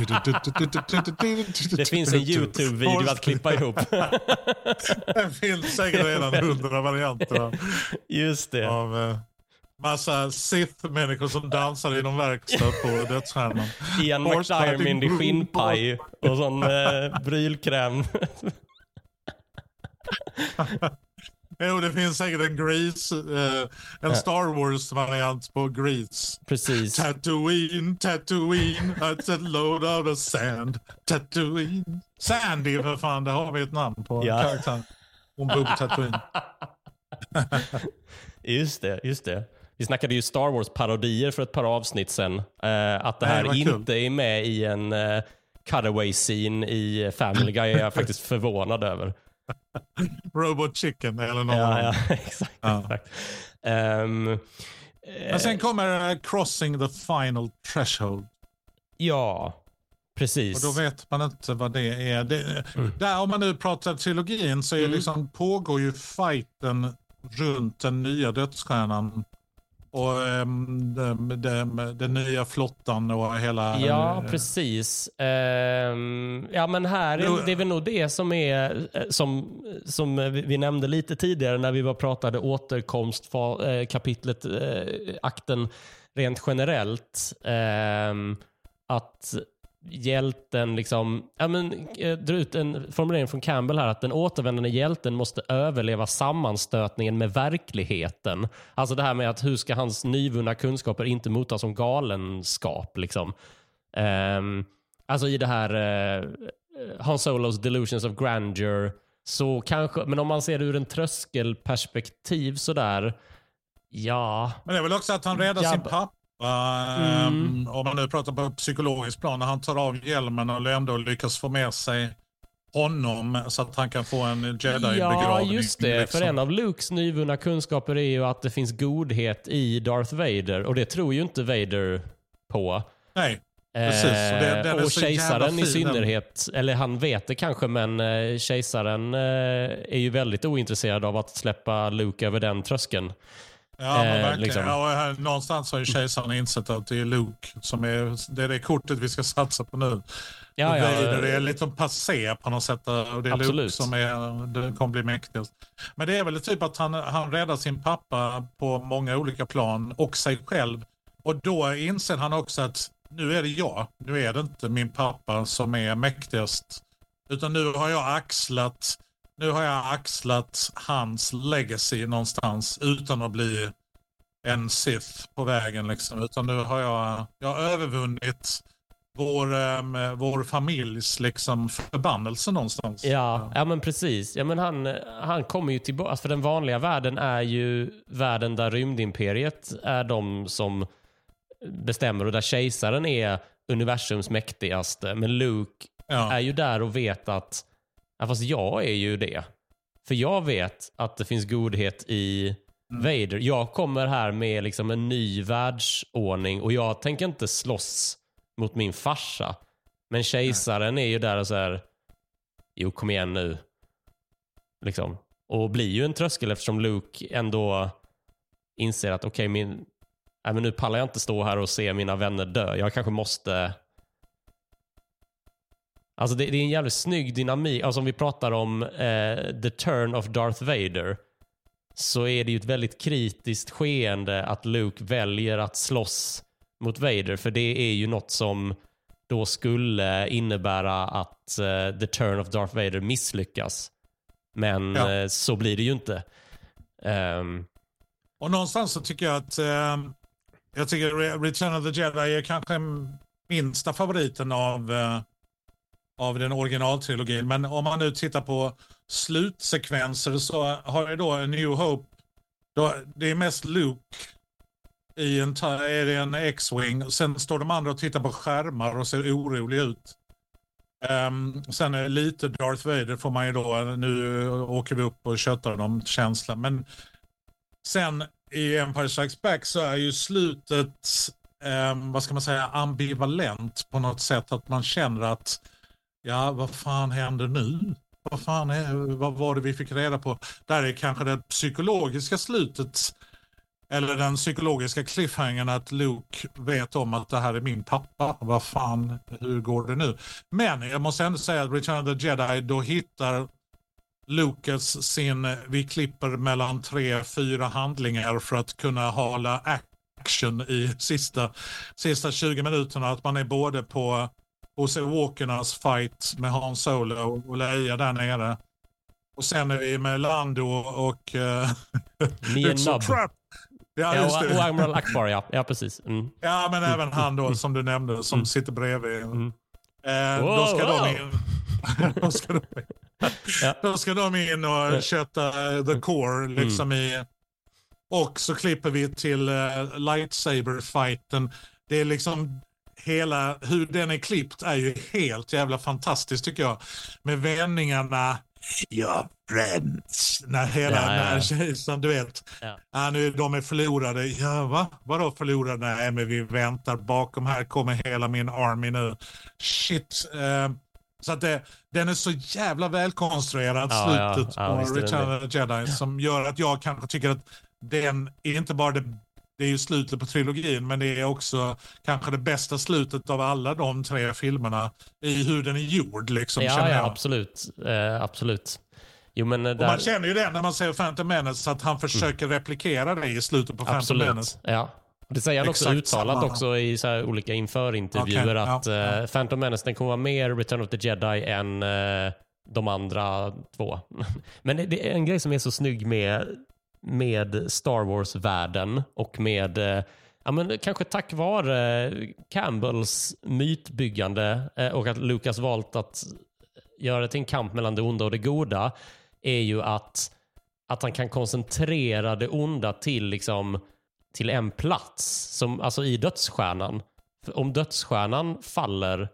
Det finns en YouTube-video att klippa ihop. Det finns säkert redan hundra varianter. Just det. Av, uh, massa Sith-människor som dansar i någon verkstad på dödsstjärnan. Ian McDiarmid i skinnpaj och sån uh, brylkräm. Jo, det finns säkert en Grease, uh, en Star Wars-variant på Grease. Precis. Tatooine, Tatooine, that's a load of the sand. Tatooine. Sandy, för fan, det har vi ett namn på ja. karaktären. Hon bor på Tatooine. Just det, just det. Vi snackade ju Star Wars-parodier för ett par avsnitt sen. Uh, att det här Nej, det inte kul. är med i en uh, cutaway-scene i Family Guy är jag faktiskt förvånad över. Robot Chicken eller något. Ja, ja, exakt. Ja. exakt. Um, Men sen kommer uh, Crossing the Final Threshold. Ja, precis. Och då vet man inte vad det är. Det, mm. Där, om man nu pratar trilogin så är mm. liksom, pågår ju fighten runt den nya dödsstjärnan och um, den, den, den nya flottan och hela... Ja, uh, precis. Um, ja, men här är det är väl nog det som är som, som vi nämnde lite tidigare när vi var pratade återkomst för, uh, kapitlet, uh, akten rent generellt. Um, att hjälten liksom, ja men dra ut en formulering från Campbell här, att den återvändande hjälten måste överleva sammanstötningen med verkligheten. Alltså det här med att hur ska hans nyvunna kunskaper inte motas som galenskap liksom. Um, alltså i det här uh, Han Solos Delusions of Grandeur så kanske, men om man ser det ur en tröskelperspektiv så där, ja. Men det är väl också att han räddar sin pappa. Mm. Um, om man nu pratar på psykologisk plan, när han tar av hjälmen och ändå lyckas få med sig honom så att han kan få en Jedi-begravning. Ja, just det. Liksom. För en av Lukes nyvunna kunskaper är ju att det finns godhet i Darth Vader. Och det tror ju inte Vader på. Nej, precis. Och, det, den är och så kejsaren i fin. synnerhet, eller han vet det kanske, men uh, kejsaren uh, är ju väldigt ointresserad av att släppa Luke över den tröskeln. Ja, men eh, verkligen. liksom. Ja, här, någonstans har ju kejsaren insett att det är Luke som är det, är det kortet vi ska satsa på nu. Ja, ja, det, det är lite passé på något sätt. Och det är absolut. Luke som är, det kommer bli mäktigast. Men det är väl typ att han, han räddar sin pappa på många olika plan och sig själv. Och då inser han också att nu är det jag. Nu är det inte min pappa som är mäktigast. Utan nu har jag axlat Nu har jag axlat hans legacy någonstans utan att bli en Sith på vägen. Liksom. Utan nu har jag, jag har övervunnit vår, um, vår familjs liksom, förbannelse någonstans. Ja, ja men precis. Ja, men han, han kommer ju tillbaka. Alltså, för den vanliga världen är ju världen där rymdimperiet är de som bestämmer och där kejsaren är universums mäktigaste. Men Luke ja. är ju där och vet att ja, fast jag är ju det. För jag vet att det finns godhet i mm. Vader. Jag kommer här med liksom en ny världsordning och jag tänker inte slåss mot min farsa. Men kejsaren är ju där och så här, jo kom igen nu. Liksom. Och blir ju en tröskel eftersom Luke ändå inser att okej, okay, min, äh, men nu pallar jag inte stå här och se mina vänner dö. Jag kanske måste... Alltså det, det är en jävligt snygg dynamik. Alltså om vi pratar om eh, The Turn of Darth Vader så är det ju ett väldigt kritiskt skeende att Luke väljer att slåss mot Vader. För det är ju något som då skulle innebära att eh, The Turn of Darth Vader misslyckas. Men ja. eh, så blir det ju inte. Um... Och någonstans så tycker jag att eh, jag tycker Return of the Jedi är kanske minsta favoriten av eh, av den originaltrilogin. Men om man nu tittar på slutsekvenser så har jag då en New Hope. Då, det är mest Luke i en, är det en X-Wing. Sen står de andra och tittar på skärmar och ser oroliga ut. Um, sen är lite Darth Vader får man ju då, nu åker vi upp och köttar dem känslan. Men sen i Empire Strikes Back så är ju slutet um, vad ska man säga, ambivalent på något sätt. Att man känner att ja, vad fan händer nu? Vad fan är, vad var det vi fick reda på? Där är kanske det psykologiska slutet eller den psykologiska cliffhangern att Luke vet om att det här är min pappa. Vad fan, hur går det nu? Men jag måste ändå säga att Return of the Jedi, då hittar Lucas sin, vi klipper mellan tre, fyra handlingar för att kunna hålla action i sista, sista tjugo minuterna. Att man är både på hos Walkernas fight med Han Solo och Leia där nere. Och sen är vi med Lando och... Uh, Nien Nub. Ja, just det. Ja, och Admiral Akbar, ja. Ja, precis. Mm. Ja, men även han då, som du nämnde, som mm. sitter bredvid. Mm. Eh, wow, då ska wow. de in... då, ska de in. Ja. Då ska de in och köta the core, liksom mm. i... Och så klipper vi till uh, lightsaber-fighten. Det är liksom... Hela, hur den är klippt är ju helt jävla fantastiskt tycker jag. Med vändningarna, ja, friends. När hela, ja, ja. när kejsaren, du vet. Ja. Ja, nu de är förlorade. Ja, va? Vadå förlorade? Nej, men vi väntar bakom. Här kommer hela min army nu. Shit. Uh, så att det, den är så jävla välkonstruerad, ja, slutet ja, ja, på Return of the Jedi, som gör att jag kanske tycker att den är inte bara det. Det är ju slutet på trilogin, men det är också kanske det bästa slutet av alla de tre filmerna i hur den är gjord. Liksom, ja, ja, absolut. Uh, absolut. Jo, men där... man känner ju det när man ser Phantom Menace, att han försöker mm. replikera det i slutet på Phantom absolut. Menace. Ja. Det säger han också uttalat samma. Också i så här olika införintervjuer okay, att ja, uh, ja. Phantom Menace den kommer vara mer Return of the Jedi än uh, de andra två. Men det, det är en grej som är så snygg med med Star Wars-världen och med, eh, ja men kanske tack vare eh, Campbells mytbyggande eh, och att Lucas valt att göra det till en kamp mellan det onda och det goda, är ju att, att han kan koncentrera det onda till liksom till en plats, som alltså i dödsstjärnan. För om dödsstjärnan faller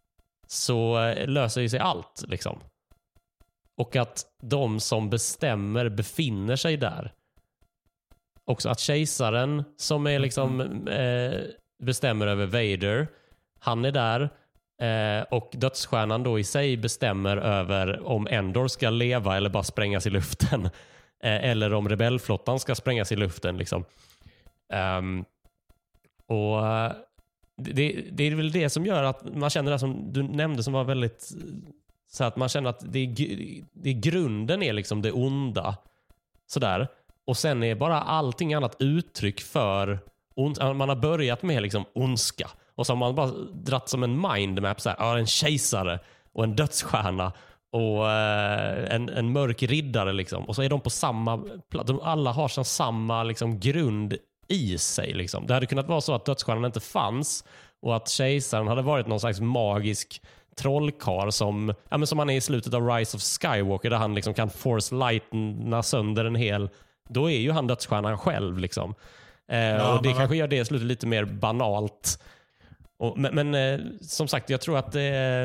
så eh, löser ju sig allt liksom. Och att de som bestämmer befinner sig där. Också att kejsaren som är liksom eh, bestämmer över Vader, han är där. Eh, och dödsstjärnan då i sig bestämmer över om Endor ska leva eller bara sprängas i luften. Eh, eller om rebellflottan ska sprängas i luften liksom. Um, och det, det är väl det som gör att man känner det som du nämnde som var väldigt... Så att man känner att det är, det är grunden är liksom det onda. Sådär. Och sen är bara allting annat uttryck för ond, man har börjat med liksom ondska. Och så har man bara dratt som en mindmap. Så här, ja, en kejsare och en dödsstjärna och eh, en, en mörk riddare. Liksom. Och så är de på samma plats. De alla har som samma liksom, grund i sig. Liksom. Det hade kunnat vara så att dödsstjärnan inte fanns. Och att kejsaren hade varit någon slags magisk trollkar som, ja, men som han är i slutet av Rise of Skywalker, där han liksom kan force lightna sönder en hel, då är ju han dödsstjärnan själv liksom. Eh, ja, och det men... kanske gör det slutet lite mer banalt. Och, men men eh, som sagt, jag tror att det eh,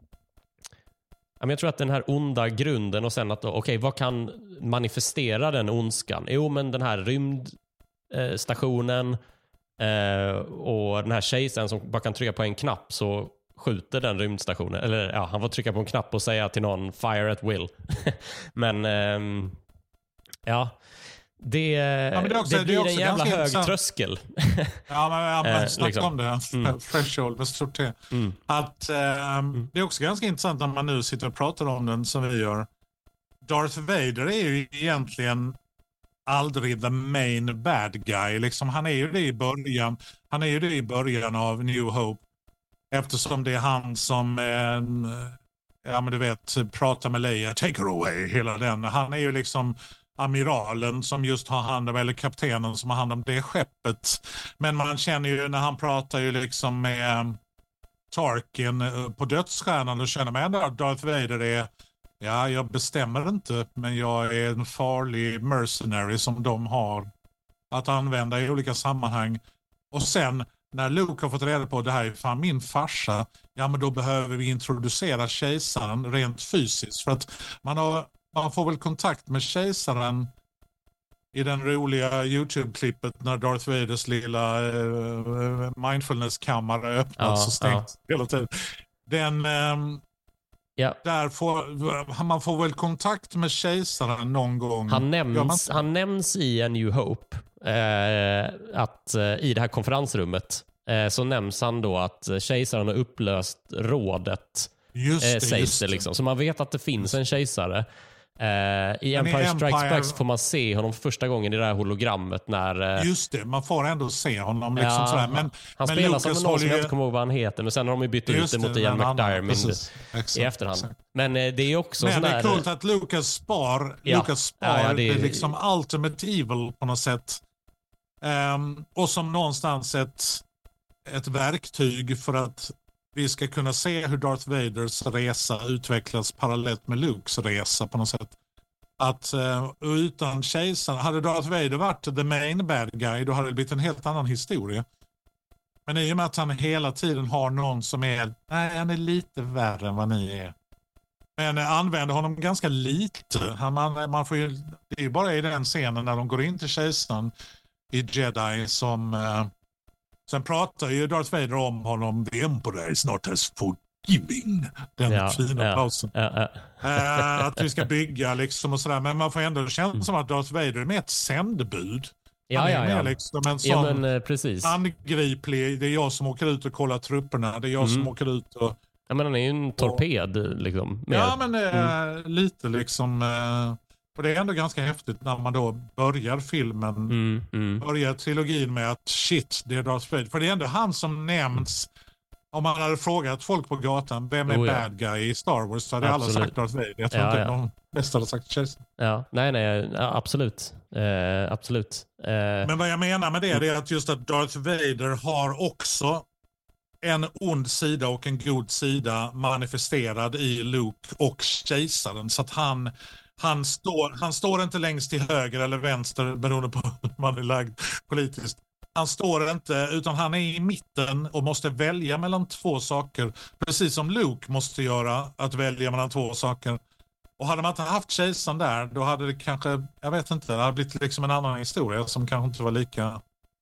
jag tror att den här onda grunden och sen att okej, okay, vad kan manifestera den ondskan? Jo, men den här rymdstationen eh, och den här kejsaren som bara kan trycka på en knapp så skjuter den rymdstationen. Eller ja, han får trycka på en knapp och säga till någon fire at will. men ähm, ja, det, ja, men det, också, det blir det en jävla hög intressant. Tröskel. ja, men jag eh, snacka liksom. om det. Mm. Threshold med stort T. Mm. Att, ähm, mm. Det är också ganska intressant när man nu sitter och pratar om den som vi gör. Darth Vader är ju egentligen aldrig the main bad guy. Liksom, han är ju det i början. Han är ju det i början av New Hope. Eftersom det är han som en, ja men du vet, pratar med Leia, take her away, hela den. Han är ju liksom amiralen som just har hand om, eller kaptenen som har hand om det skeppet. Men man känner ju när han pratar ju liksom med Tarkin på dödsstjärnan, och känner man ändå att Darth Vader är, ja jag bestämmer inte, men jag är en farlig mercenary som de har att använda i olika sammanhang. Och sen när Luke har fått reda på det här är fan min farsa, ja men då behöver vi introducera kejsaren rent fysiskt. För att man, har, man får väl kontakt med kejsaren i den roliga YouTube-klippet när Darth Vaders lilla uh, mindfulness-kammare öppnas ja, och stängs ja. hela tiden. Den, um, ja. där får, man får väl kontakt med kejsaren någon gång. Han nämns, han nämns i A New Hope. Eh, att eh, i det här konferensrummet eh, så nämns han då att kejsaren har upplöst rådet. Just det, eh, sägs just det liksom. Så man vet att det finns en kejsare. Uh, I Empire, Empire Strikes Back får man se honom första gången i det här hologrammet. När, uh, just det, man får ändå se honom. Liksom ja, sådär. Men, han men spelar Lucas som någon ju... som jag inte kommer ihåg vad han heter. Men sen har de ju bytt ut det mot Ian McDiarmid i efterhand. Exakt. Men uh, det är också men det är där... coolt att Lucas spar, ja. Lucas spar ja, ja, det är... det är liksom ultimate evil på något sätt. Um, och som någonstans ett, ett verktyg för att vi ska kunna se hur Darth Vaders resa utvecklas parallellt med Lukes resa på något sätt. Att uh, utan kejsaren, hade Darth Vader varit the main bad guy, då hade det blivit en helt annan historia. Men i och med att han hela tiden har någon som är, nej, han är lite värre än vad ni är. Men uh, använder honom ganska lite. Han, man, man får ju, det är ju bara i den scenen när de går in till kejsaren i Jedi som... Uh, sen pratar ju Darth Vader om honom. The Emperor is not as forgiving. Den ja, fina ja, pausen. Ja, ja. uh, att vi ska bygga liksom och sådär. Men man får ändå känna mm. som att Darth Vader är med ett sändebud. Ja, han är ja, med ja. liksom en sån ja, men, uh, precis. angriplig. Det är jag som åker ut och kollar trupperna. Det är jag mm. som åker ut och... Ja, men han är ju en torped och, liksom. Mer. Ja, men uh, mm. lite liksom... Uh, och det är ändå ganska häftigt när man då börjar filmen, mm, mm. börjar trilogin med att shit, det är Darth Vader. För det är ändå han som nämns. Om man hade frågat folk på gatan, vem är oh, ja. bad guy i Star Wars, så hade absolut. alla sagt Darth Vader. Jag tror ja, inte ja. de bästa hade sagt Chelsea. Ja, nej, nej, absolut. Uh, absolut. Uh, Men vad jag menar med det är att just att Darth Vader har också en ond sida och en god sida manifesterad i Luke och kejsaren. Så att han... Han står, han står inte längst till höger eller vänster beroende på hur man är lagd politiskt. Han står inte, utan han är i mitten och måste välja mellan två saker. Precis som Luke måste göra, att välja mellan två saker. Och hade man inte haft kejsaren där, då hade det kanske, jag vet inte, det hade blivit liksom en annan historia som kanske inte var lika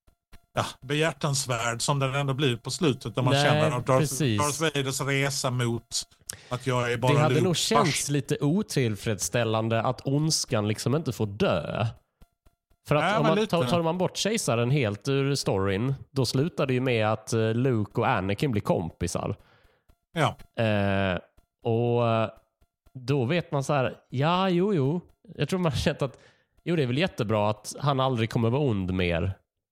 ja, behjärtansvärd som den ändå blir på slutet. Där man Nej, känner att Darth, Darth Vaders resa mot att jag är bara det hade Luke. nog känts lite otillfredsställande att ondskan liksom inte får dö. För att Nej, om man tar, tar man bort kejsaren helt ur storyn, då slutar det ju med att Luke och Anakin blir kompisar. Ja. Eh, och då vet man så här, ja, jo, jo. Jag tror man har känt att jo, det är väl jättebra att han aldrig kommer vara ond mer.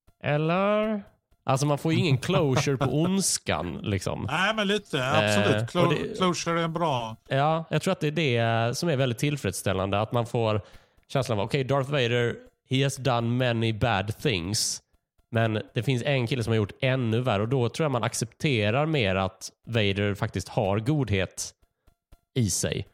Eller? Alltså man får ju ingen closure på ondskan liksom. Nej, men lite, absolut. Clo- eh, det, closure är bra. Ja, jag tror att det är det som är väldigt tillfredsställande. Att man får känslan av, okej, okay, Darth Vader, he has done many bad things. Men det finns en kille som har gjort ännu värre. Och då tror jag man accepterar mer att Vader faktiskt har godhet i sig.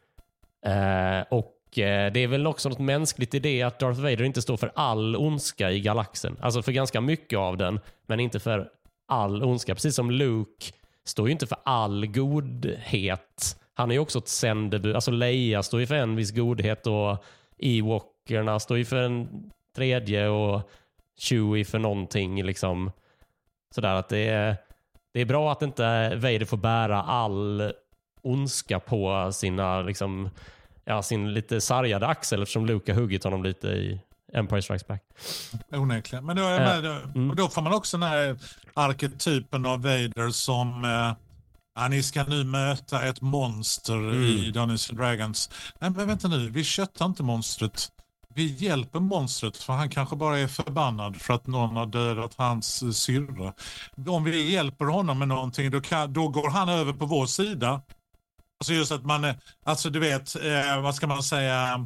Eh, och det är väl också något mänskligt i det att Darth Vader inte står för all ondska i galaxen. Alltså för ganska mycket av den, men inte för all ondska. Precis som Luke står ju inte för all godhet. Han är ju också ett sändebud. Alltså Leia står ju för en viss godhet och Ewokerna står ju för en tredje och Chewie för någonting liksom. Sådär att det är, det är bra att inte Vader får bära all ondska på sina liksom ja, sin lite sargade axel eftersom Luke har huggit honom lite i Empire Strikes Back. Onekligen. Men då, är med, äh, då, mm. då får man också den här arketypen av Vader som eh, ja, ni ska nu möta ett monster mm. i Dungeons and Dragons. Nej, men vänta nu, vi köttar inte monstret. Vi hjälper monstret för han kanske bara är förbannad för att någon har dödat hans syrra. Om vi hjälper honom med någonting då, kan, då går han över på vår sida. Alltså just att man, alltså du vet, eh, vad ska man säga,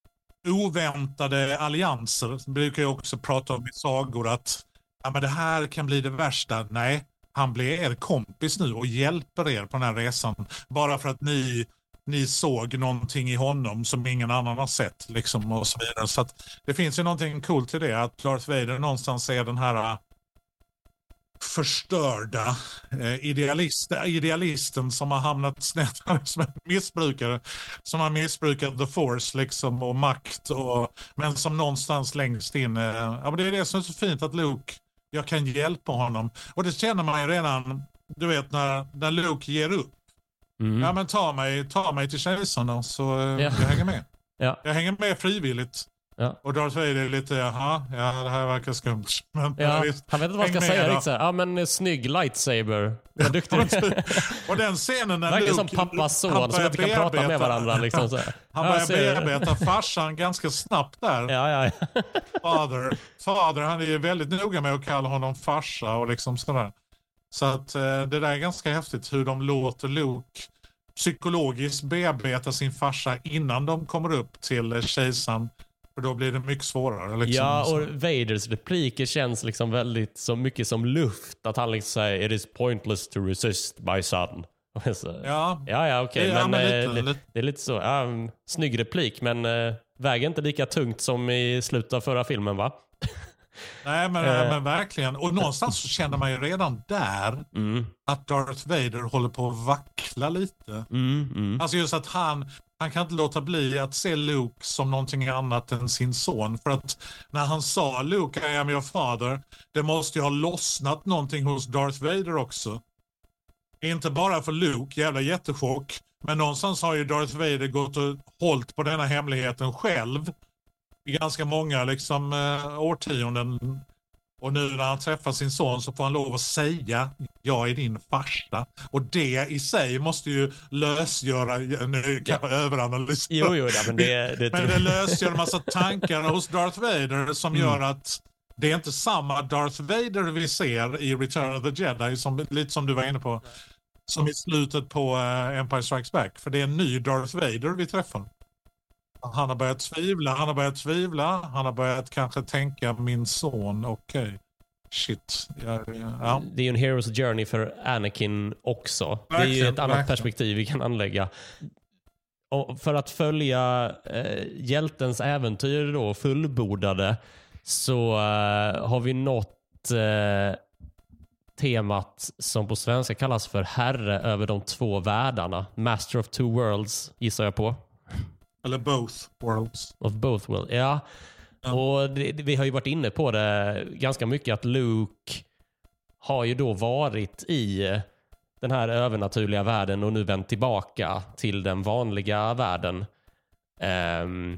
oväntade allianser. Brukar jag också prata om i sagor att ja, men det här kan bli det värsta. Nej, han blir er kompis nu och hjälper er på den här resan. Bara för att ni, ni såg någonting i honom som ingen annan har sett. Liksom, och så vidare. Så att det finns ju någonting coolt i det. Att Darth Vader någonstans är den här förstörda eh, idealist, idealisten som har hamnat snett som en missbrukare som har missbrukat the force liksom och makt och, men som någonstans längst in eh, ja, men det är det som är så fint att Luke, jag kan hjälpa honom och det känner man ju redan du vet när, när Luke ger upp mm. ja men ta mig, ta mig till kejsarna så eh, ja. jag hänger med ja. jag hänger med frivilligt Ja. Och Darth Vader är lite, jaha, ja det här verkar skumt. Men, ja, visst, han vet inte vad han ska säga riktigt så här. Ja men snygg lightsaber. Ja, duktig. Och den scenen när Luke, Luke, som pappas son som inte kan prata med varandra. Liksom, så här. Han börjar bearbeta farsan ganska snabbt där. Ja, ja, ja. Father, father, han är ju väldigt noga med att kalla honom farsa och liksom sådär. Så att eh, det där är ganska häftigt hur de låter Luke psykologiskt bearbeta sin farsa innan de kommer upp till kejsaren. För då blir det mycket svårare. Liksom. Ja, och Vaders repliker känns liksom väldigt så mycket som luft. Att han liksom säger it is pointless to resist my son. Så, ja, ja, ja okej. Okay. Ja, men, men lite, det, lite. det är lite så. Ja, snygg replik, men äh, väger inte lika tungt som i slutet av förra filmen, va? Nej, men, äh, men verkligen. Och någonstans så känner man ju redan där mm. att Darth Vader håller på att vackla lite. Mm, mm. Alltså just att han... Han kan inte låta bli att se Luke som någonting annat än sin son. För att när han sa Luke, I am your father, det måste ju ha lossnat någonting hos Darth Vader också. Inte bara för Luke, jävla jättechock. Men någonstans har ju Darth Vader gått och hållit på denna hemligheten själv. I ganska många liksom, äh, årtionden. Och nu när han träffar sin son så får han lov att säga jag är din farsa. Och det i sig måste ju lösgöra, nu kan jag överanalysera. Jo, jo, ja, men det, det, men det lösgör en massa tankar hos Darth Vader som mm. gör att det är inte samma Darth Vader vi ser i Return of the Jedi, som, lite som du var inne på, som i slutet på uh, Empire Strikes Back. För det är en ny Darth Vader vi träffar. Han har börjat tvivla, han har börjat tvivla, han har börjat kanske tänka min son, okej. Okay. Shit. Ja, ja. Det är ju en hero's journey för Anakin också. Verkligen, det är ju ett annat verkligen. perspektiv vi kan anlägga. Och för att följa eh, hjältens äventyr då, fullbordade, så eh, har vi nått eh, temat som på svenska kallas för herre över de två världarna. Master of two worlds, gissar jag på. Eller both worlds. Of both worlds, ja. ja. Och det, vi har ju varit inne på det ganska mycket att Luke har ju då varit i den här övernaturliga världen och nu vänt tillbaka till den vanliga världen. Um,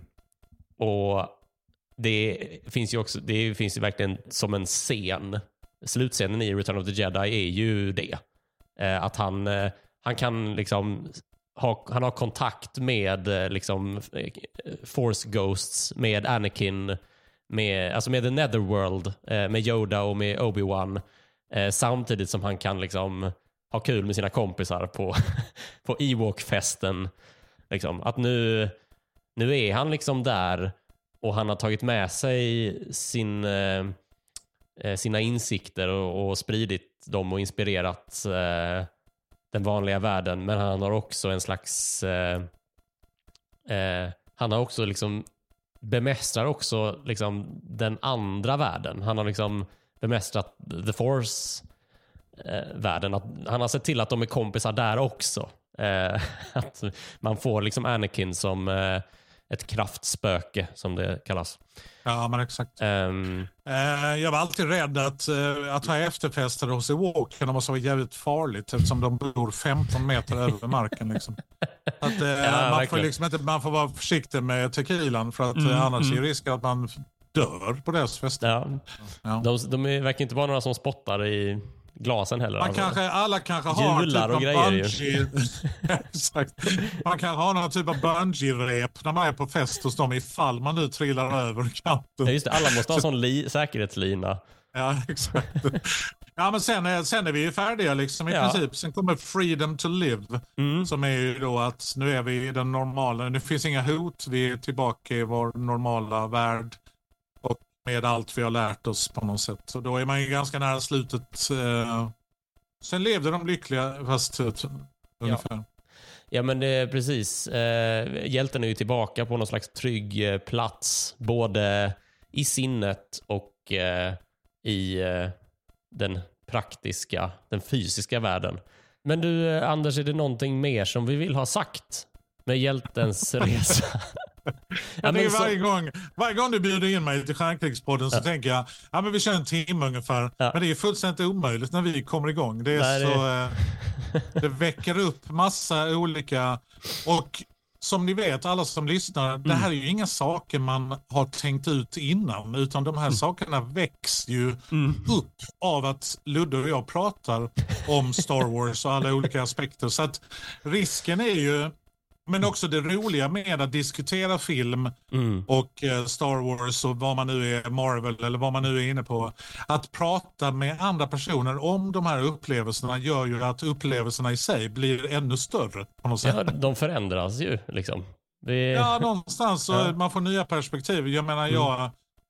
och det finns ju också, det finns ju verkligen som en scen. Slutscenen i Return of the Jedi är ju det. Uh, att han, uh, han kan liksom... Ha, han har kontakt med liksom Force Ghosts, med Anakin, med, alltså med The Netherworld, med Yoda och med Obi-Wan, samtidigt som han kan liksom ha kul med sina kompisar på, på Ewok-festen. Liksom. Att nu, nu är han liksom där och han har tagit med sig sin, sina insikter och, och spridit dem och inspirerat den vanliga världen, men han har också en slags eh, eh, han har också liksom bemästrar också liksom den andra världen. Han har liksom bemästrat the Force eh, världen. Att, han har sett till att de är kompisar där också. Eh, att man får liksom Anakin som eh, ett kraftspöke som det kallas. Ja, men exakt. Um, uh, jag var alltid rädd att, uh, att ha efterfester hos Ewoken måste vara jävligt farligt eftersom de bor femton meter över marken. Liksom. Att, uh, ja, man, får liksom inte, man får vara försiktig med tequilan för att mm, uh, annars mm. är risken att man dör på deras fester. Ja. Ja. De, de är, verkar inte vara några som spottar i glasen heller. Man alltså. kanske, alla kanske har typ och grejer bungee. Exakt. Man kan ha någon typ av bungee-rep när man är på fest hos dem ifall man nu trillar över kanten. Ja, just det, alla måste ha en sån li- säkerhetslina. Ja, exakt. Ja, men sen är, sen är vi ju färdiga liksom i ja. princip. Sen kommer Freedom to Live mm. som är ju då att nu är vi i den normala, det finns inga hot, vi är tillbaka i vår normala värld. Och med allt vi har lärt oss på något sätt. Så då är man ju ganska nära slutet. Eh, sen levde de lyckliga fast typ, ungefär. Ja. ja, men det är precis. Eh, hjälten är ju tillbaka på någon slags trygg eh, plats. Både i sinnet och eh, i eh, den praktiska, den fysiska världen. Men du, eh, Anders, är det någonting mer som vi vill ha sagt med hjältens resa? Ja, men så... varje, gång, varje gång du bjuder in mig till Stjärnkrigspodden så ja. tänker jag ja, men vi kör en timme ungefär. Ja. Men det är fullständigt omöjligt när vi kommer igång. Det, är Nej, så, det... Eh, det väcker upp massa olika... Och som ni vet, alla som lyssnar, mm. det här är ju inga saker man har tänkt ut innan, utan de här mm. sakerna väcks ju mm. upp av att Ludde och jag pratar om Star Wars och alla olika aspekter. Så att risken är ju, men också det roliga med att diskutera film mm. och eh, Star Wars och vad man nu är, Marvel eller vad man nu är inne på. Att prata med andra personer om de här upplevelserna gör ju att upplevelserna i sig blir ännu större på något sätt. Ja, de förändras ju liksom. Det... Ja, någonstans så ja. Man får nya perspektiv. Jag menar, mm. jag,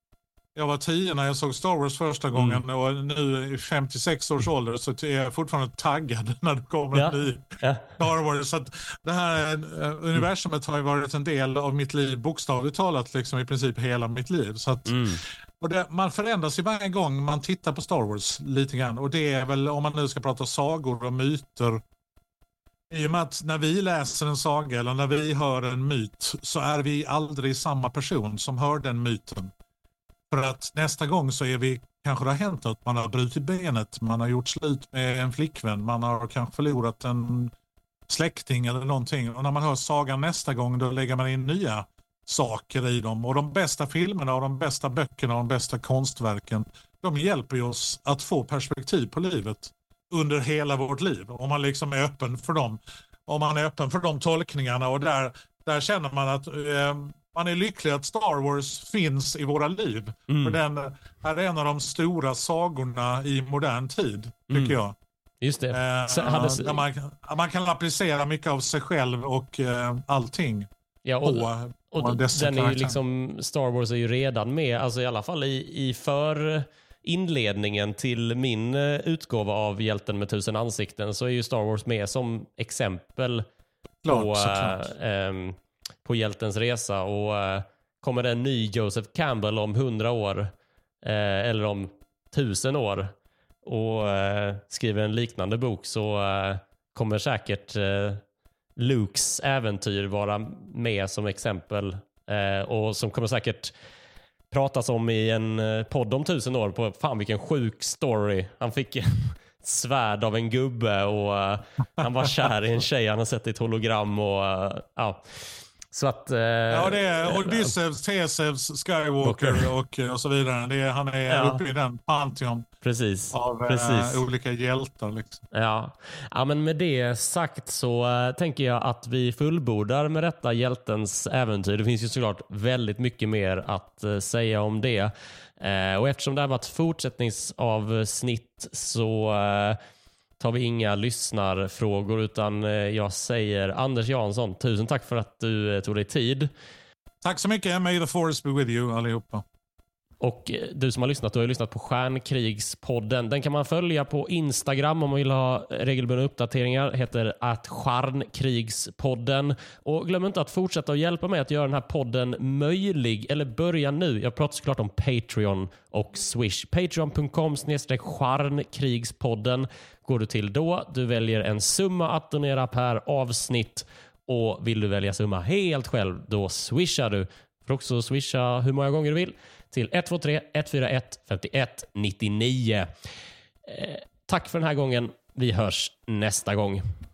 jag var tio när jag såg Star Wars första gången mm. och nu i femtiosex års ålder så är jag fortfarande taggad när det kommer ja. en ny ja. Star Wars. Så att det här uh, universumet har ju varit en del av mitt liv, bokstavligt talat liksom i princip hela mitt liv. Så att, mm. och det, man förändras ju varje gång man tittar på Star Wars lite grann. Och det är väl, om man nu ska prata sagor och myter, i och med att när vi läser en saga eller när vi hör en myt så är vi aldrig samma person som hör den myten. För att nästa gång så är vi, kanske det har hänt att man har brutit benet, man har gjort slut med en flickvän, man har kanske förlorat en släkting eller någonting. Och när man hör sagan nästa gång då lägger man in nya saker i dem. Och de bästa filmerna och de bästa böckerna och de bästa konstverken, de hjälper oss att få perspektiv på livet under hela vårt liv. Om man liksom är öppen för dem. Om man är öppen för de tolkningarna och där, där känner man att eh, man är lycklig att Star Wars finns i våra liv. Mm. För den är en av de stora sagorna i modern tid, tycker mm. jag. Just det. Eh, hade... man, man kan applicera mycket av sig själv och eh, allting. Ja, och, på, och, och den är ju liksom, Star Wars är ju redan med, alltså i alla fall i, i för inledningen till min utgåva av Hjälten med tusen ansikten så är ju Star Wars med som exempel klart, på, äh, äh, på hjältens resa. Och äh, kommer det en ny Joseph Campbell om hundra år äh, eller om tusen år och äh, skriver en liknande bok så äh, kommer säkert äh, Lukes äventyr vara med som exempel äh, och som kommer säkert pratas om i en podd om tusen år på fan vilken sjuk story. Han fick en svärd av en gubbe och uh, han var kär i en tjej han har sett i ett hologram och uh, ja. Så att uh, ja, det är Odysseus, Theseus, Skywalker och, och så vidare. Det är, han är ja. uppe i den pantheon. Precis. Av Precis. Uh, olika hjältar liksom. Ja. Ja, men med det sagt så uh, tänker jag att vi fullbordar med detta hjältens äventyr. Det finns ju såklart väldigt mycket mer att uh, säga om det. Uh, och eftersom det här var ett fortsättningsavsnitt så uh, tar vi inga lyssnarfrågor utan uh, jag säger Anders Jansson, tusen tack för att du uh, tog dig tid. Tack så mycket. May the force be with you allihopa. Och du som har lyssnat, du har lyssnat på Stjärnkrigspodden. Den kan man följa på Instagram om man vill ha regelbundna uppdateringar. Heter att Stjärnkrigspodden. Och glöm inte att fortsätta att hjälpa mig att göra den här podden möjlig. Eller börja nu. Jag pratar såklart om Patreon och Swish. Patreon punkt com snedstreck Stjärnkrigspodden går du till då. Du väljer en summa att donera per avsnitt. Och vill du välja summa helt själv, då swishar du. För också swisha hur många gånger du vill till ett två tre ett fyra ett fem ett nio nio. Eh, tack för den här gången. Vi hörs nästa gång.